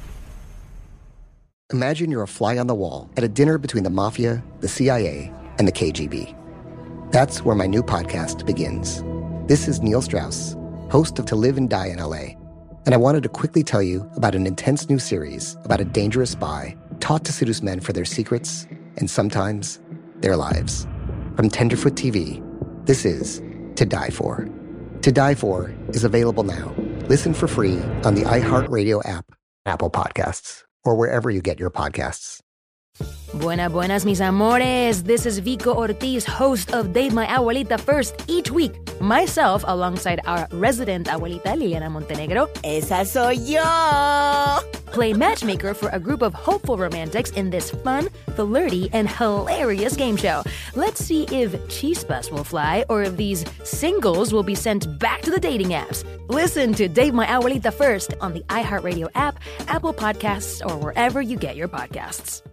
Speaker 1: Imagine you're a fly on the wall at a dinner between the Mafia, the C I A, and the K G B. That's where my new podcast begins. This is Neil Strauss, host of To Live and Die in L A, and I wanted to quickly tell you about an intense new series about a dangerous spy taught to seduce men for their secrets and sometimes their lives. From Tenderfoot T V, this is To Die For. To Die For is available now. Listen for free on the iHeartRadio app, Apple Podcasts, or wherever you get your podcasts.
Speaker 5: Buena, buenas, mis amores. This is Vico Ortiz, host of Date My Abuelita First. Each week, myself, alongside our resident abuelita, Liliana Montenegro,
Speaker 14: esa soy yo,
Speaker 5: play matchmaker for a group of hopeful romantics in this fun, flirty, and hilarious game show. Let's see if chispas will fly or if these singles will be sent back to the dating apps. Listen to Date My Abuelita First on the iHeartRadio app, Apple Podcasts, or wherever you get your podcasts.